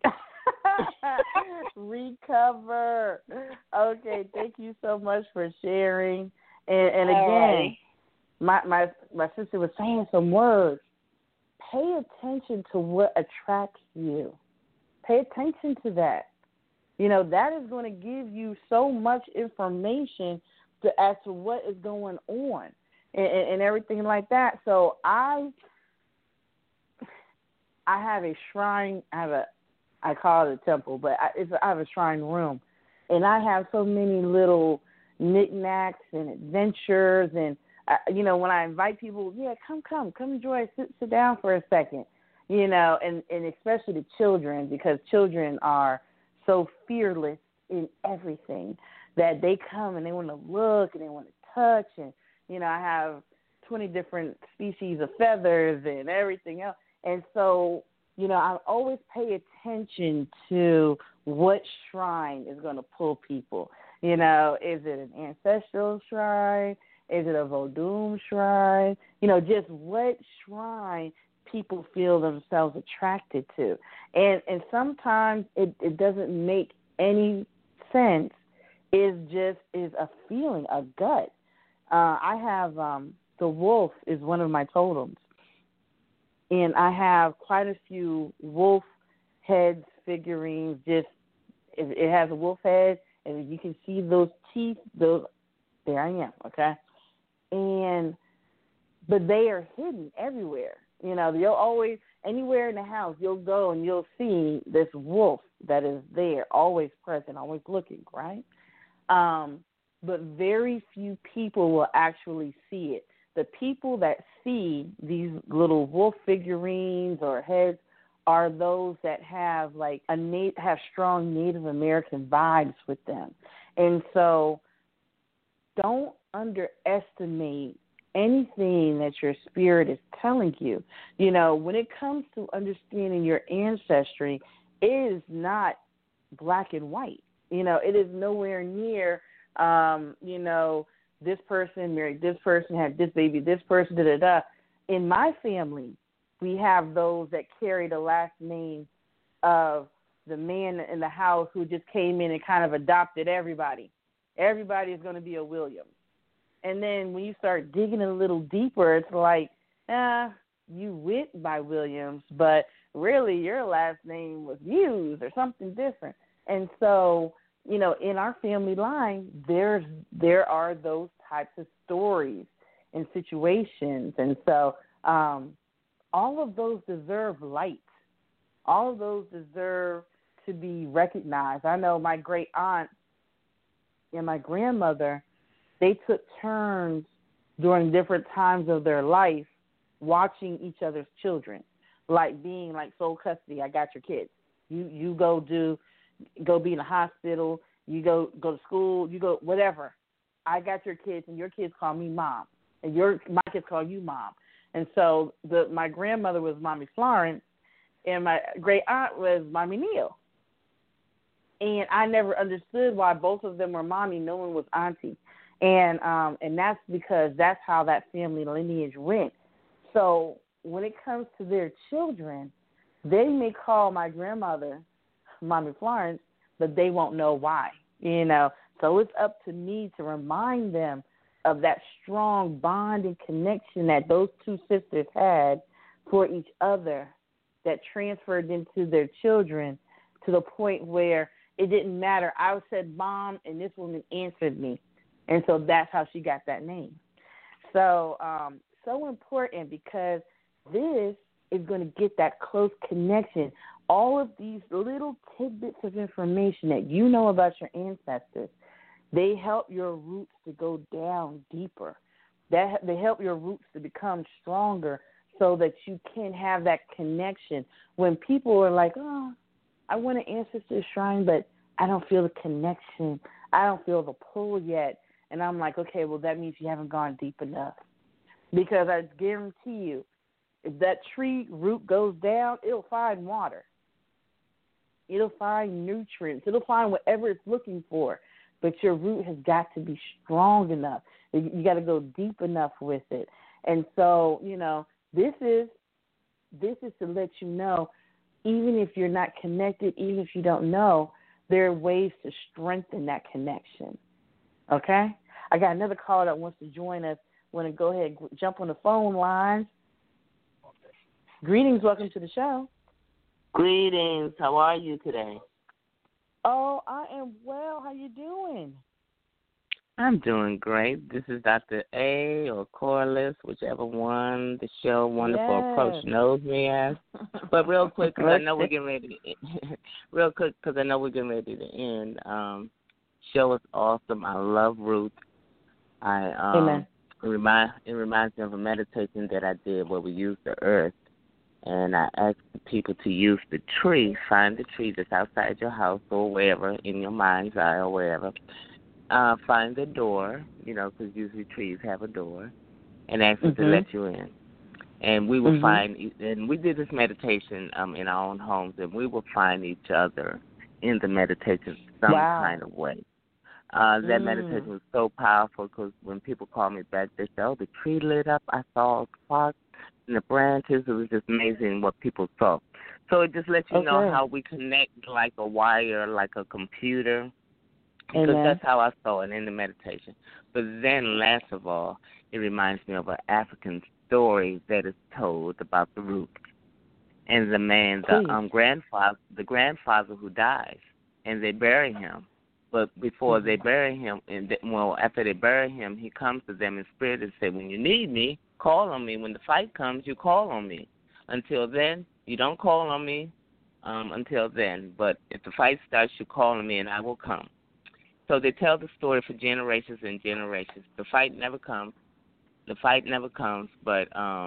Recover. Okay, thank you so much for sharing. And again, my sister was saying some words. Pay attention to what attracts you. Pay attention to that. You know, that is going to give you so much information as to what is going on and everything like that. So I have a shrine. I call it a temple, but I have a shrine room, and I have so many little knickknacks and adventures. And you know, when I invite people, come enjoy, sit down for a second. You know, and especially the children, because children are so fearless in everything that they come and they want to look and they want to touch. And, you know, I have 20 different species of feathers and everything else. And so, you know, I always pay attention to what shrine is going to pull people. You know, is it an ancestral shrine? Is it a Vodou shrine? You know, just what shrine people feel themselves attracted to. And sometimes it doesn't make any sense. It is a feeling, a gut. I have the wolf is one of my totems. And I have quite a few wolf heads figurines. Just it has a wolf head, and you can see those teeth. There I am, okay? But they are hidden everywhere. You know, you'll always, anywhere in the house, you'll go and you'll see this wolf that is there, always present, always looking, right? But very few people will actually see it. The people that see these little wolf figurines or heads are those that have like have strong Native American vibes with them. And so don't underestimate anything that your spirit is telling you. You know, when it comes to understanding your ancestry, it is not black and white. You know, it is nowhere near, you know, this person married this person, had this baby, this person, da-da-da. In my family, we have those that carry the last name of the man in the house who just came in and kind of adopted everybody. Everybody is going to be a Williams. And then when you start digging a little deeper, it's like, you went by Williams, but really your last name was Hughes or something different. And so, you know, in our family line, there are those types of stories and situations. And so all of those deserve light. All of those deserve to be recognized. I know my great aunt and my grandmother, they took turns during different times of their life watching each other's children, like being like sole custody. I got your kids. You go be in the hospital. You go to school. You go whatever. I got your kids, and your kids call me mom, and my kids call you mom. And so my grandmother was Mommy Florence, and my great aunt was Mommy Neal. And I never understood why both of them were mommy. No one was auntie. And that's because that's how that family lineage went. So when it comes to their children, they may call my grandmother Mommy Florence, but they won't know why, you know. So it's up to me to remind them of that strong bond and connection that those two sisters had for each other that transferred into their children to the point where it didn't matter. I said mom, and this woman answered me. And so that's how she got that name. So, so important because this is going to get that close connection. All of these little tidbits of information that you know about your ancestors, they help your roots to go down deeper. They help your roots to become stronger so that you can have that connection. When people are like, oh, I want an ancestor shrine, but I don't feel the connection. I don't feel the pull yet. And I'm like, okay, well, that means you haven't gone deep enough. Because I guarantee you, if that tree root goes down, it'll find water. It'll find nutrients. It'll find whatever it's looking for. But your root has got to be strong enough. You got to go deep enough with it. And so, you know, this is to let you know, even if you're not connected, even if you don't know, there are ways to strengthen that connection. Okay? I got another caller that wants to join us. Want to go ahead and jump on the phone lines. Greetings. Welcome to the show. Greetings. How are you today? Oh, I am well. How you doing? I'm doing great. This is Dr. A or Corliss, whichever one the show Wonderful Approach knows me as. But real quick, because I know we're getting ready to end. Show is awesome. I love Ruth. Amen. It reminds me of a meditation that I did where we used the earth. And I asked the people to use the tree, find the tree that's outside your house or wherever, in your mind's eye or wherever. Find the door, you know, because usually trees have a door, and ask them to let you in. And we will find, and we did this meditation in our own homes, and we will find each other in the meditation some kind of way. That meditation was so powerful because when people call me back, they say, oh, the tree lit up. I saw sparks in the branches. It was just amazing what people saw. So it just lets you know how we connect like a wire, like a computer. Because that's how I saw it in the meditation. But then, last of all, it reminds me of an African story that is told about the root. And the man, the grandfather who dies, and they bury him. But before they bury him, after they bury him, he comes to them in spirit and says, when you need me, call on me. When the fight comes, you call on me. Until then, you don't call on me until then. But if the fight starts, you call on me and I will come. So they tell the story for generations and generations. The fight never comes, but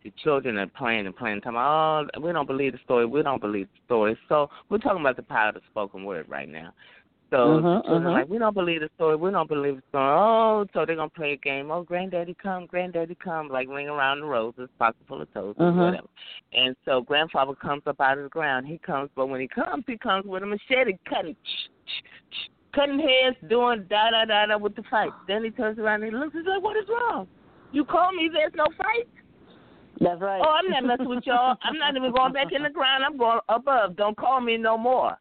the children are playing, talking about, oh, we don't believe the story. So we're talking about the power of the spoken word right now. So the children are like, we don't believe the story. Oh, so they're going to play a game. Oh, granddaddy come, like ring around the roses, pocket full of toes, or whatever. And so grandfather comes up out of the ground. But when he comes with a machete cutting heads, doing da-da-da-da with the fight. Then he turns around and he looks and says, what is wrong? You call me, there's no fight? That's right. Oh, I'm not messing with y'all. I'm not even going back in the ground. I'm going above. Don't call me no more.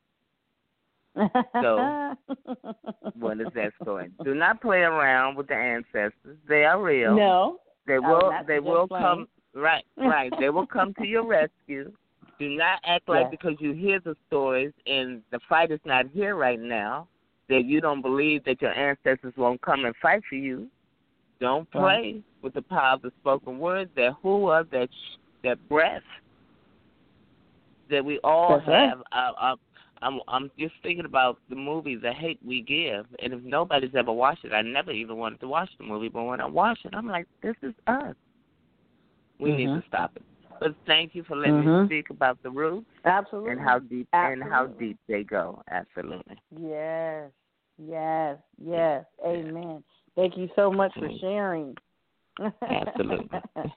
So, what is that story? Do not play around with the ancestors. They are real. No. They will come. Right. They will come to your rescue. Do not act like because you hear the stories and the fight is not here right now, that you don't believe that your ancestors won't come and fight for you. Don't play with the power of the spoken word, that hua, that breath that we all have. I'm just thinking about the movie The Hate We Give, and if nobody's ever watched it, I never even wanted to watch the movie, but when I watch it, I'm like, this is us. We need to stop it. But thank you for letting me speak about the roots. Absolutely. And how deep they go. Absolutely. Yes. Amen. Thank you so much for sharing. Absolutely.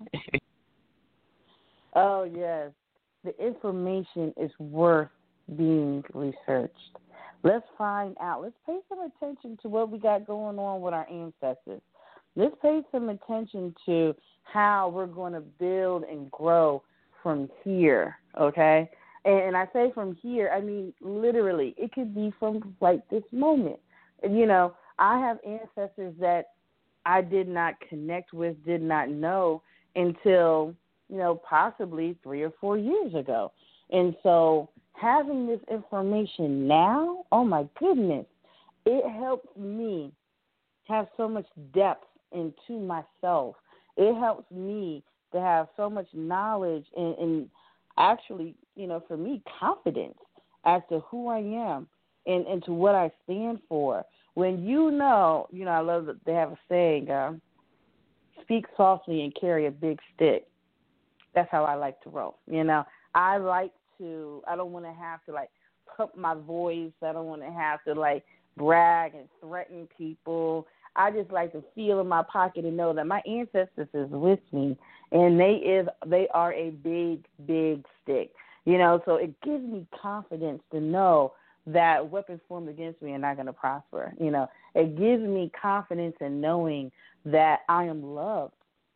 Oh, yes. The information is worth being researched. Let's find out. Let's pay some attention to what we got going on with our ancestors. Let's pay some attention to how we're going to build and grow from here, okay? And I say from here, I mean literally. It could be from like this moment. You know, I have ancestors that I did not connect with, did not know until, possibly 3 or 4 years ago. And so having this information now, oh my goodness, it helps me have so much depth into myself. It helps me to have so much knowledge and actually, for me, confidence as to who I am and to what I stand for. When I love that they have a saying, speak softly and carry a big stick. That's how I like to roll. I don't want to have to pump my voice. I don't want to have to brag and threaten people. I just like to feel in my pocket and know that my ancestors is with me, and they are a big, big stick. So it gives me confidence to know that weapons formed against me are not going to prosper. It gives me confidence in knowing that I am loved.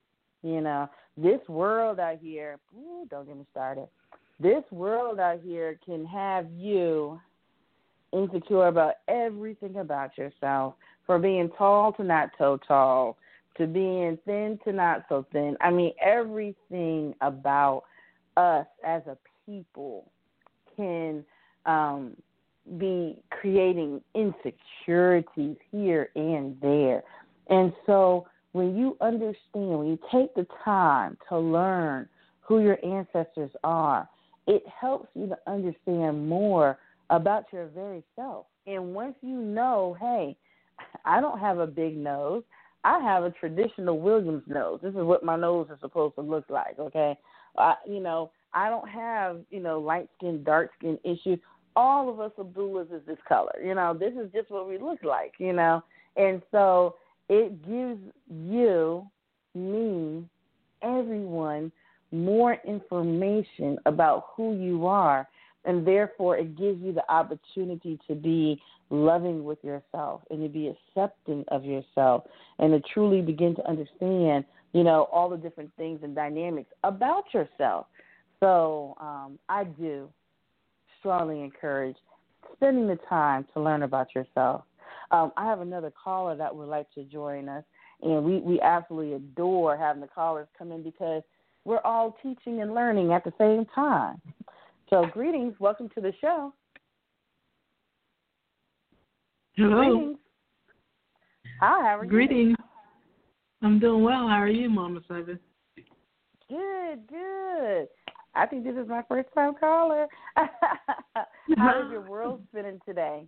This world out here, don't get me started. This world out here can have you insecure about everything about yourself, from being tall to not so tall, to being thin to not so thin. I mean, everything about us as a people can be creating insecurities here and there. And so when you understand, when you take the time to learn who your ancestors are, it helps you to understand more about your very self. And once you know, hey, I don't have a big nose. I have a traditional Williams nose. This is what my nose is supposed to look like, okay? I don't have, light skin, dark skin issues. All of us Abdullahs is this color. This is just what we look like, And so it gives you, me, everyone more information about who you are, and therefore it gives you the opportunity to be loving with yourself and to be accepting of yourself and to truly begin to understand, all the different things and dynamics about yourself. So I do strongly encourage spending the time to learn about yourself. I have another caller that would like to join us, and we absolutely adore having the callers come in because we're all teaching and learning at the same time. So greetings. Welcome to the show. Hello. Greetings. Hi, how are you? Greetings. I'm doing well. How are you, Mama Seven? Good. I think this is my first time caller. How is your world spinning today?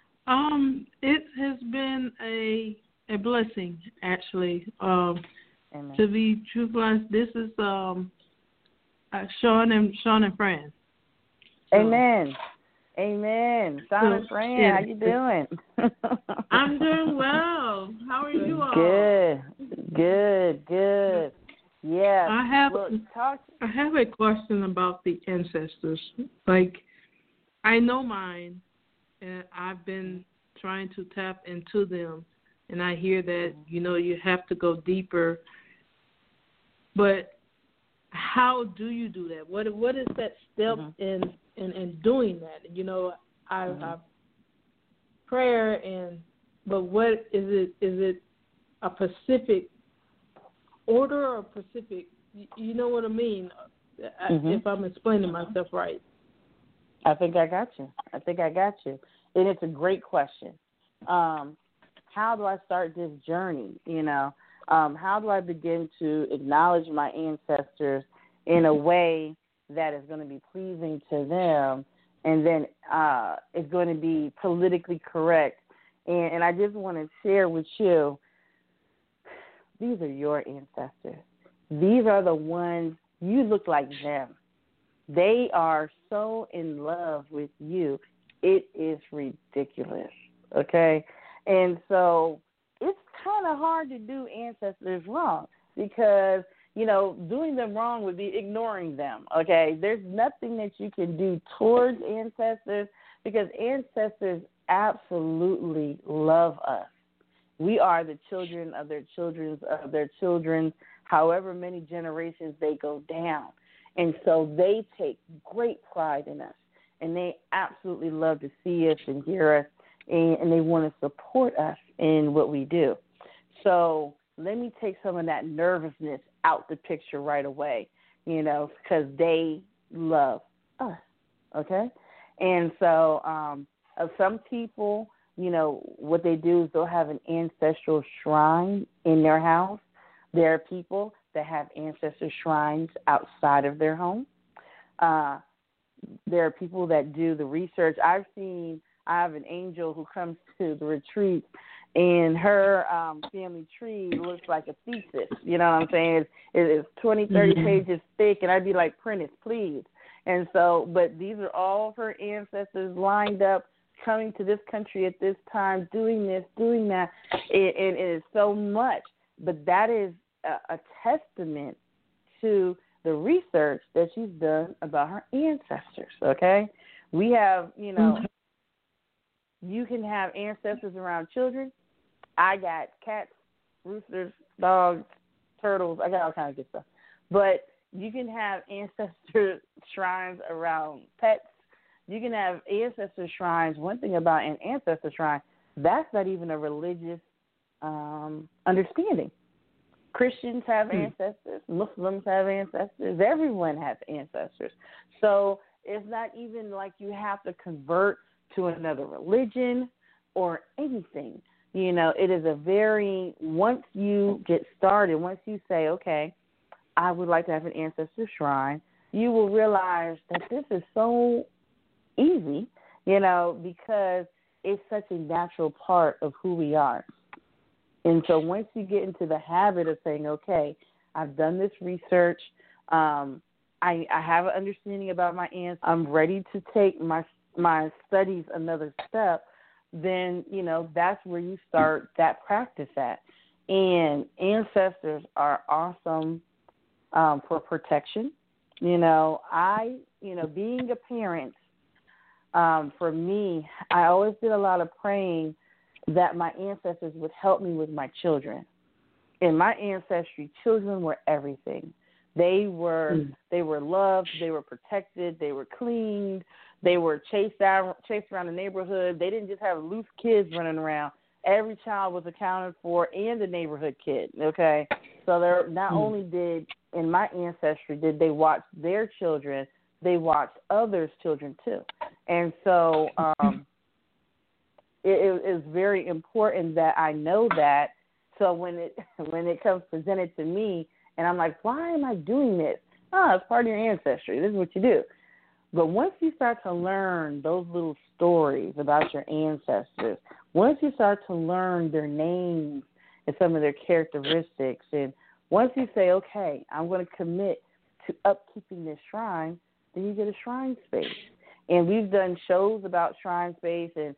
It has been a blessing, actually. Amen. To be truthful, this is Sean and Fran. So, Amen. Amen. Sean and Fran, how you doing? I'm doing well. How are you all? Good. Yeah. I have a question about the ancestors. Like, I know mine, and I've been trying to tap into them, and I hear that, you have to go deeper. But how do you do that? What is that step in doing that? I prayer but what is it? Is it a specific order or specific? You know what I mean? If I'm explaining myself right. I think I got you. And it's a great question. How do I start this journey? How do I begin to acknowledge my ancestors in a way that is going to be pleasing to them, and then it's going to be politically correct? And I just want to share with you, these are your ancestors. These are the ones, you look like them. They are so in love with you. It is ridiculous, okay? And so it's kind of hard to do ancestors wrong because, doing them wrong would be ignoring them, okay? There's nothing that you can do towards ancestors because ancestors absolutely love us. We are the children of their children, however many generations they go down. And so they take great pride in us, and they absolutely love to see us and hear us, and they want to support us in what we do. So let me take some of that nervousness out the picture right away, because they love us, okay? And so some people, what they do is they'll have an ancestral shrine in their house. There are people that have ancestor shrines outside of their home. There are people that do the research. I have an angel who comes to the retreat, and her family tree looks like a thesis. You know what I'm saying? It's 20, 30 pages thick, and I'd be like, print it, please. And so, but these are all of her ancestors lined up, coming to this country at this time, doing this, doing that. It is so much. But that is a testament to the research that she's done about her ancestors, okay? We have, you can have ancestors around children. I got cats, roosters, dogs, turtles. I got all kinds of good stuff. But you can have ancestor shrines around pets. You can have ancestor shrines. One thing about an ancestor shrine, that's not even a religious understanding. Christians have ancestors. Muslims have ancestors. Everyone has ancestors. So it's not even like you have to convert to another religion or anything. It is once you get started, once you say, okay, I would like to have an ancestor shrine, you will realize that this is so easy, because it's such a natural part of who we are. And so once you get into the habit of saying, okay, I've done this research, I have an understanding about my ancestors, I'm ready to take my studies another step, then, that's where you start that practice at. And ancestors are awesome for protection. Being a parent, for me, I always did a lot of praying that my ancestors would help me with my children. In my ancestry, children were everything. They were loved, they were protected, they were cleaned, they were chased around the neighborhood. They didn't just have loose kids running around. Every child was accounted for, and the neighborhood kid, okay? So they're not only in my ancestry did they watch their children, they watched others' children too. And so it is very important that I know that. So when it comes presented to me, and I'm like, why am I doing this? Oh, it's part of your ancestry. This is what you do. But once you start to learn those little stories about your ancestors, once you start to learn their names and some of their characteristics and Once you say, okay, I'm going to commit to upkeeping this shrine, then you get a shrine space. And we've done shows about shrine space, and,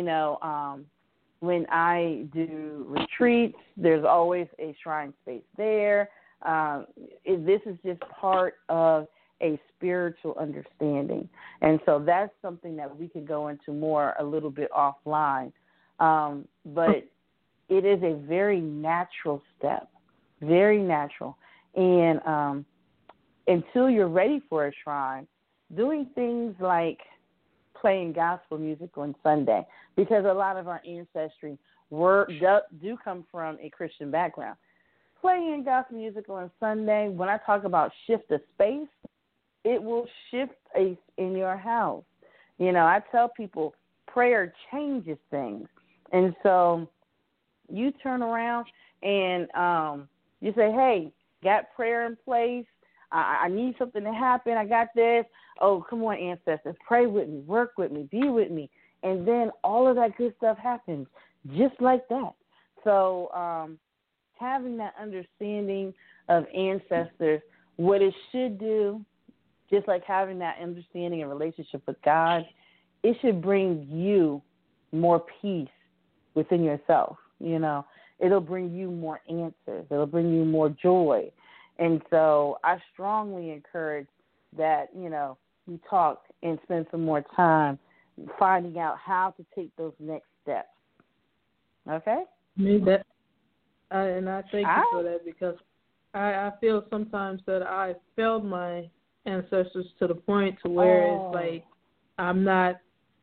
when I do retreats, there's always a shrine space there. This is just part of a spiritual understanding. And so that's something that we can go into more a little bit offline. But it is a very natural step, very natural. And until you're ready for a shrine, doing things like playing gospel music on Sunday, because a lot of our ancestry do come from a Christian background. Playing gospel music on Sunday, when I talk about shift of space, it will shift in your house. I tell people prayer changes things. And so you turn around and you say, hey, got prayer in place. I need something to happen. I got this. Oh, come on, ancestors. Pray with me. Work with me. Be with me. And then all of that good stuff happens just like that. So having that understanding of ancestors, what it should do, just like having that understanding and relationship with God, it should bring you more peace within yourself. It'll bring you more answers. It'll bring you more joy. And so I strongly encourage that, you talk and spend some more time finding out how to take those next steps. Okay? And I thank you for that, because I feel sometimes that I failed my ancestors to the point to where it's like I'm not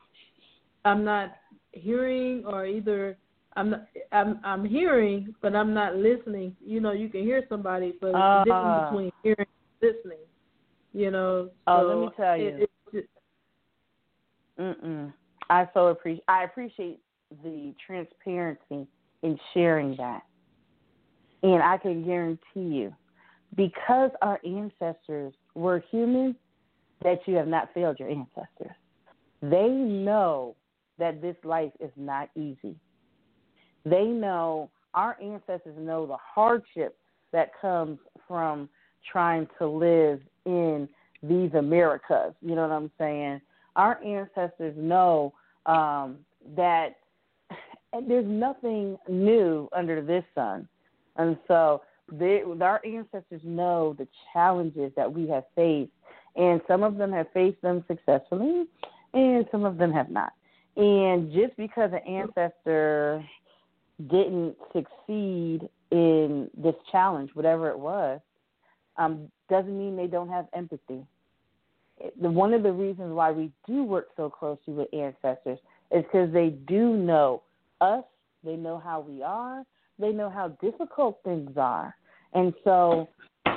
hearing, or either I'm hearing, but I'm not listening. You can hear somebody, but it's the difference between hearing and listening. So let me tell you. I appreciate the transparency in sharing that. And I can guarantee you, because our ancestors were human, that you have not failed your ancestors. They know that this life is not easy. They know, our ancestors know the hardship that comes from trying to live in these Americas. You know what I'm saying? Our ancestors know that there's nothing new under this sun. And so our ancestors know the challenges that we have faced, and some of them have faced them successfully, and some of them have not. And just because an ancestor didn't succeed in this challenge, whatever it was, doesn't mean they don't have empathy. One of the reasons why we do work so closely with ancestors is because they do know us, they know how we are, they know how difficult things are. And so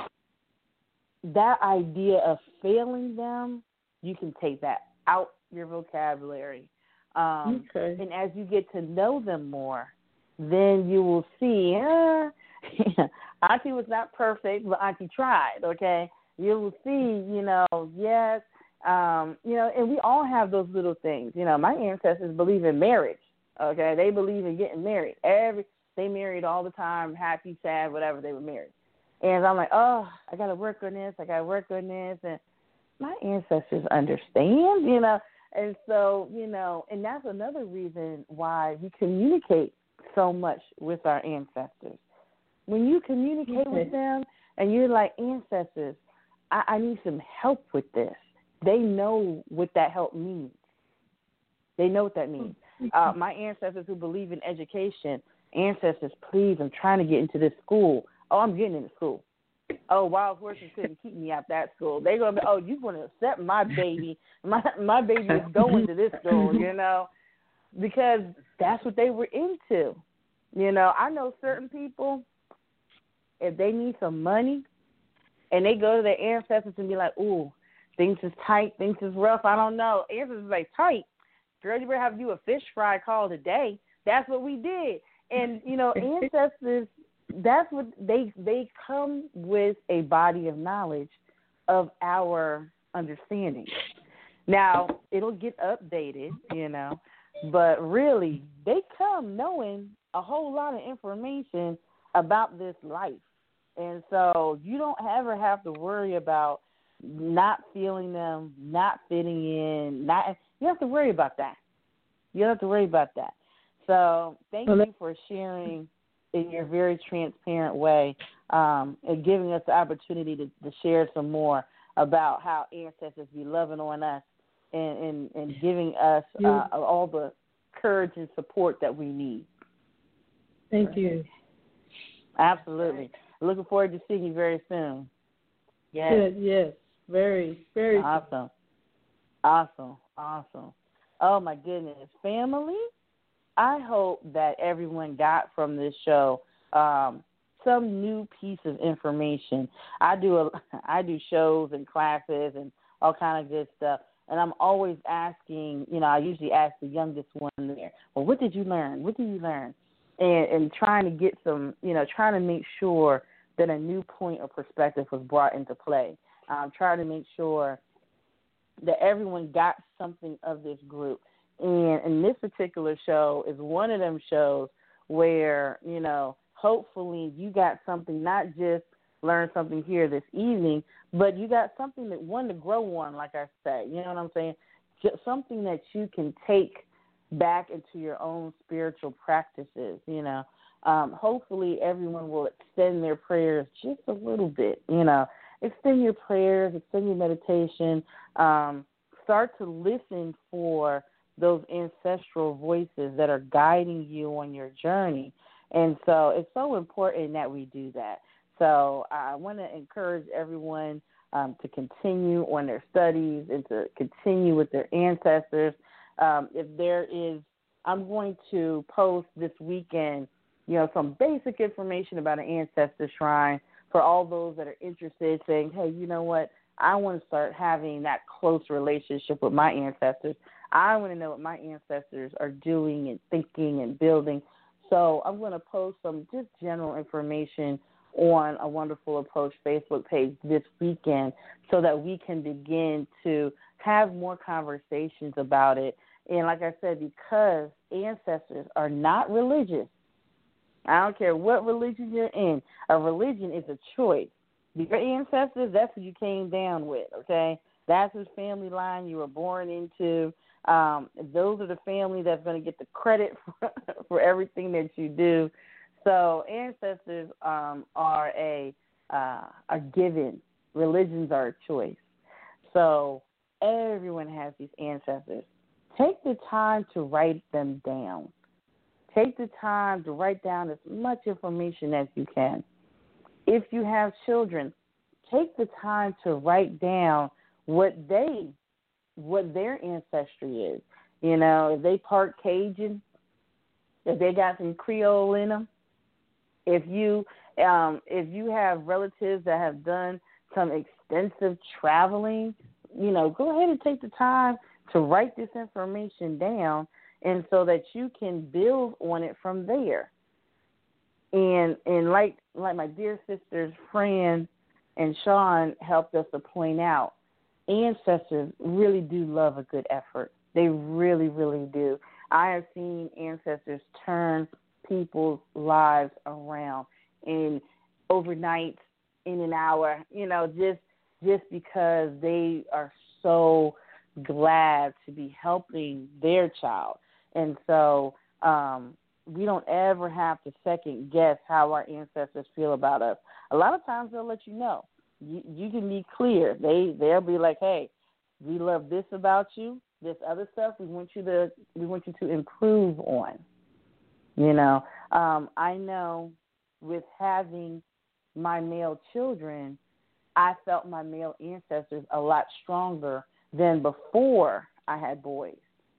that idea of failing them, you can take that out your vocabulary. Okay. And as you get to know them more, then you will see, Auntie was not perfect, but Auntie tried, okay? You will see, yes, and we all have those little things. My ancestors believe in marriage, okay? They believe in getting married. They married all the time, happy, sad, whatever, they were married. And I'm like, I got to work on this, And my ancestors understand, And so, and that's another reason why we communicate so much with our ancestors. When you communicate with them and you're like, ancestors, I need some help with this, they know what that help means. They know what that means. My ancestors who believe in education, ancestors, please, I'm trying to get into this school. Oh, I'm getting into school. Oh, wild horses couldn't keep me out that school. They're going to be, you're going to accept my baby. My baby is going to this school, because that's what they were into. I know certain people, if they need some money and they go to their ancestors and be like, ooh, things is tight, things is rough, I don't know. Ancestors is like, tight. Girl, you better have you a fish fry call today. That's what we did. And, ancestors, that's what they come with, a body of knowledge of our understanding. Now, it'll get updated, but really they come knowing a whole lot of information about this life. And so you don't ever have to worry about not feeling them, not fitting in. You have to worry about that. You don't have to worry about that. So thank you for sharing in your very transparent way and giving us the opportunity to share some more about how ancestors be loving on us and giving us all the courage and support that we need. Thank you. Absolutely. Looking forward to seeing you very soon. Yes. Yes. Very, very awesome. Awesome. Oh, my goodness. Family, I hope that everyone got from this show some new piece of information. I do shows and classes and all kind of good stuff, and I'm always asking, I usually ask the youngest one there, well, what did you learn? And trying to get some, trying to make sure that a new point of perspective was brought into play. Trying to make sure that everyone got something of this group. And this particular show is one of them shows where, hopefully you got something, not just learn something here this evening, but you got something that one to grow on, like I say. You know what I'm saying? Just something that you can take back into your own spiritual practices, Hopefully everyone will extend their prayers just a little bit, Extend your prayers, extend your meditation. Start to listen for those ancestral voices that are guiding you on your journey. And so it's so important that we do that. So I want to encourage everyone to continue on their studies and to continue with their ancestors. I'm going to post this weekend, some basic information about an ancestor shrine for all those that are interested, saying, hey, you know what? I want to start having that close relationship with my ancestors. I want to know what my ancestors are doing and thinking and building. So I'm going to post some just general information on a Wonderful Approach Facebook page this weekend so that we can begin to have more conversations about it. And like I said, because ancestors are not religious, I don't care what religion you're in. A religion is a choice. Your ancestors, that's what you came down with, okay? That's the family line you were born into. Those are the family that's going to get the credit for everything that you do. So ancestors are given. Religions are a choice. So everyone has these ancestors. Take the time to write them down. Take the time to write down as much information as you can. If you have children, take the time to write down what their ancestry is. If they part Cajun, if they got some Creole in them, if you have relatives that have done some extensive traveling, go ahead and take the time to write this information down, and so that you can build on it from there. And like my dear sisters, Fran and Sean helped us to point out, ancestors really do love a good effort. They really, really do. I have seen ancestors turn people's lives around in overnight, in an hour, just because they are so glad to be helping their child. And so we don't ever have to second guess how our ancestors feel about us. A lot of times they'll let you know. You can be clear. They'll be like, hey, we love this about you. This other stuff we want you to improve on. I know with having my male children, I felt my male ancestors a lot stronger than before I had boys.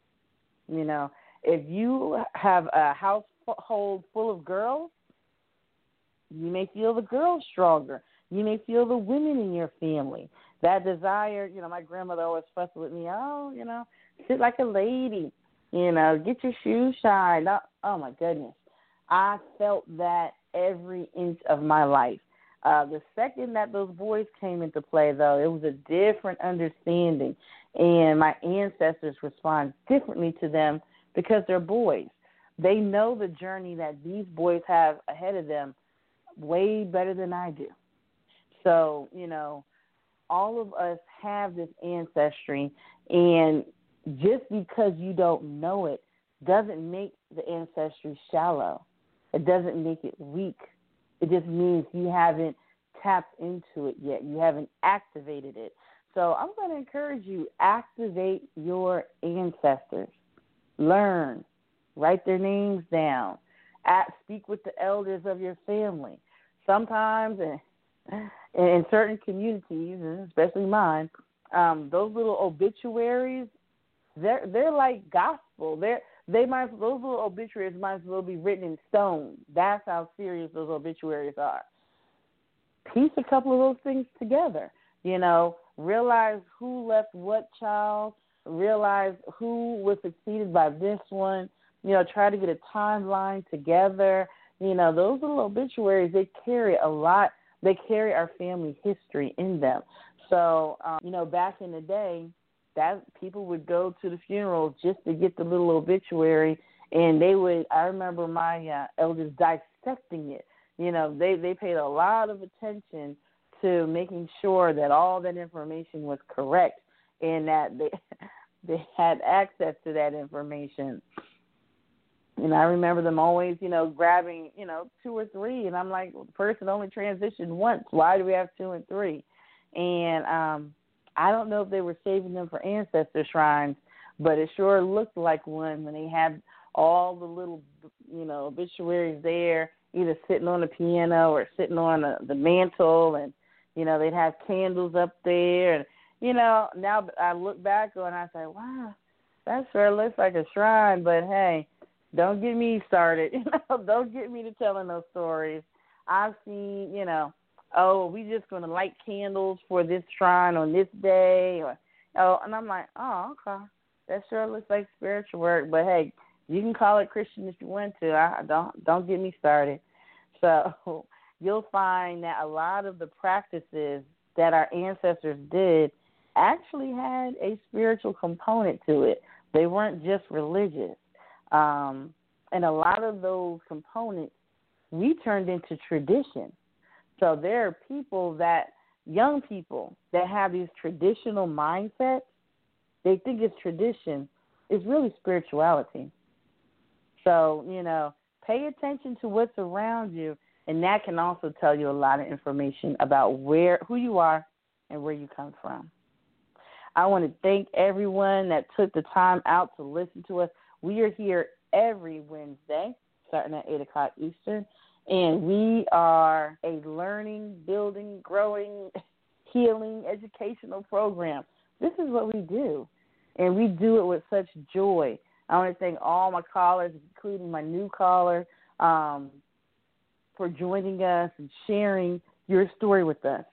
If you have a household full of girls, you may feel the girls stronger. You may feel the women in your family. That desire, my grandmother always fussed with me, sit like a lady, get your shoes shined. Oh, my goodness. I felt that every inch of my life. The second that those boys came into play, though, it was a different understanding, and my ancestors respond differently to them because they're boys. They know the journey that these boys have ahead of them way better than I do. So, all of us have this ancestry, and just because you don't know it doesn't make the ancestry shallow. It doesn't make it weak. It just means you haven't tapped into it yet. You haven't activated it. So I'm going to encourage you, activate your ancestors. Learn. Write their names down. Speak with the elders of your family. Sometimes in certain communities, especially mine, those little obituaries, they're like gospel. Those little obituaries might as well be written in stone. That's how serious those obituaries are. Piece a couple of those things together. Realize who left what child. Realize who was succeeded by this one. Try to get a timeline together. Those little obituaries, they carry a lot. They carry our family history in them. So, back in the day, that people would go to the funerals just to get the little obituary, and I remember my elders dissecting it. They paid a lot of attention to making sure that all that information was correct and that they had access to that information. And I remember them always, grabbing, 2 or 3. And I'm like, well, the person only transitioned once. Why do we have 2 and 3? And I don't know if they were saving them for ancestor shrines, but it sure looked like one when they had all the little, obituaries there, either sitting on the piano or sitting on the mantle. And, they'd have candles up there. And, now I look back on it and I say, wow, that sure looks like a shrine. But, hey, don't get me started. Don't get me to telling those stories. I've seen, we just going to light candles for this shrine on this day. And I'm like, oh, okay. That sure looks like spiritual work. But, hey, you can call it Christian if you want to. Don't get me started. So you'll find that a lot of the practices that our ancestors did actually had a spiritual component to it. They weren't just religious. And a lot of those components we turned into tradition. So there are young people that have these traditional mindsets. They think it's tradition. It's really spirituality. So, pay attention to what's around you, and that can also tell you a lot of information about who you are and where you come from. I want to thank everyone that took the time out to listen to us. We are here every Wednesday, starting at 8 o'clock Eastern, and we are a learning, building, growing, healing, educational program. This is what we do, and we do it with such joy. I want to thank all my callers, including my new caller, for joining us and sharing your story with us.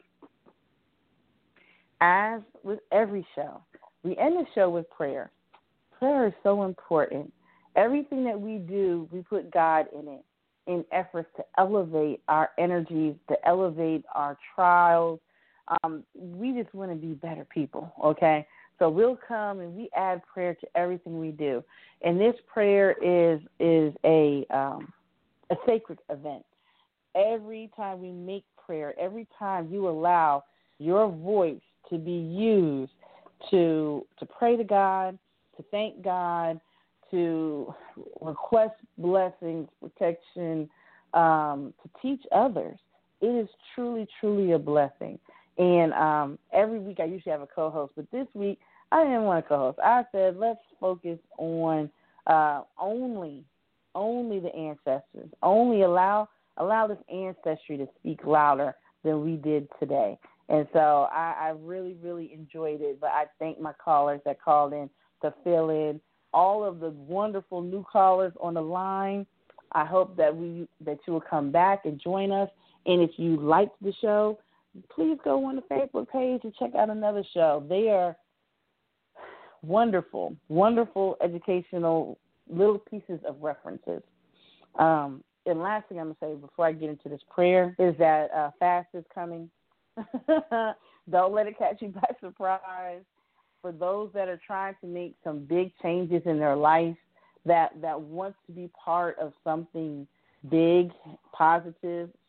As with every show, we end the show with prayer. Prayer is so important. Everything that we do, we put God in it in efforts to elevate our energies, to elevate our trials. We just want to be better people, okay? So we'll come and we add prayer to everything we do. And this prayer is a sacred event. Every time we make prayer, every time you allow your voice to be used to pray to God, to thank God, to request blessings, protection, to teach others, it is truly, truly a blessing. And every week I usually have a co-host, but this week I didn't want a co-host. I said, let's focus on only the ancestors. Only allow this ancestry to speak louder than we did today. And so I really, really enjoyed it. But I thank my callers that called in to fill in. All of the wonderful new callers on the line, I hope that you will come back and join us. And if you liked the show, please go on the Facebook page and check out another show. They are wonderful, wonderful educational little pieces of references. And last thing I'm going to say before I get into this prayer is that fast is coming. Don't let it catch you by surprise. For those that are trying to make some big changes in their life, that wants to be part of something big, positive,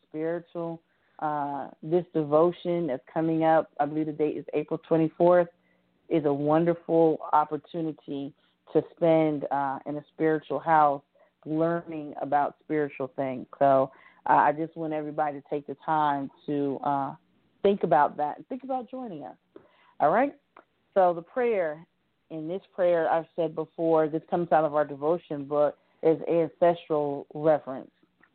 spiritual, this devotion that's coming up, I believe the date is April 24th, is a wonderful opportunity to spend in a spiritual house learning about spiritual things. So I just want everybody to take the time to think about that and think about joining us. All right? So the prayer, in this prayer I've said before, this comes out of our devotion book, is ancestral reverence.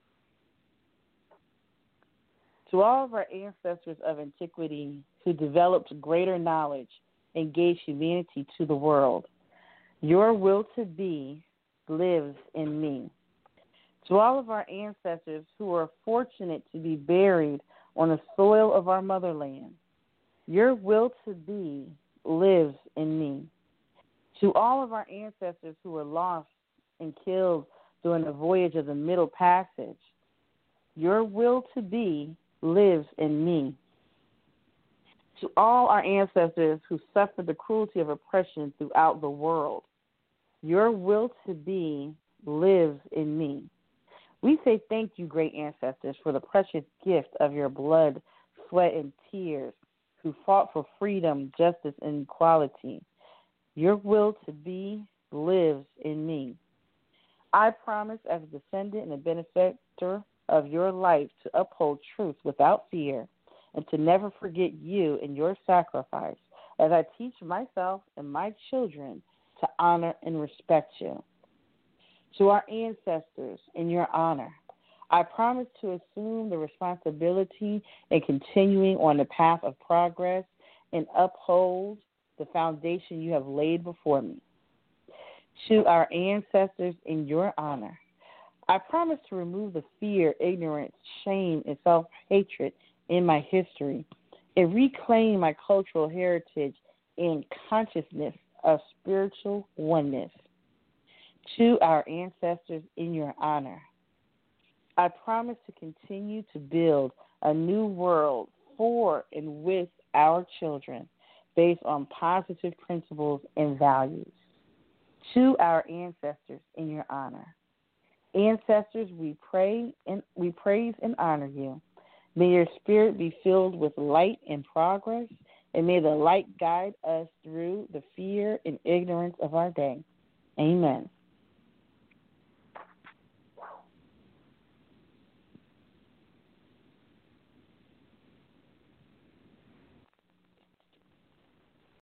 To all of our ancestors of antiquity who developed greater knowledge and gave humanity to the world, your will to be lives in me. To all of our ancestors who are fortunate to be buried on the soil of our motherland, your will to be lives in me. To all of our ancestors who were lost and killed during the voyage of the Middle Passage, your will to be lives in me. To all our ancestors who suffered the cruelty of oppression throughout the world, your will to be lives in me. We say thank you, great ancestors, for the precious gift of your blood, sweat, and tears, who fought for freedom, justice, and equality. Your will to be lives in me. I promise, as a descendant and a benefactor of your life, to uphold truth without fear and to never forget you and your sacrifice, as I teach myself and my children to honor and respect you. To our ancestors, in your honor, I promise to assume the responsibility in continuing on the path of progress and uphold the foundation you have laid before me. To our ancestors, in your honor, I promise to remove the fear, ignorance, shame, and self-hatred in my history and reclaim my cultural heritage and consciousness of spiritual oneness. To our ancestors, in your honor, I promise to continue to build a new world for and with our children based on positive principles and values. To our ancestors, in your honor, ancestors, we praise and honor you. May your spirit be filled with light and progress, and may the light guide us through the fear and ignorance of our day. Amen.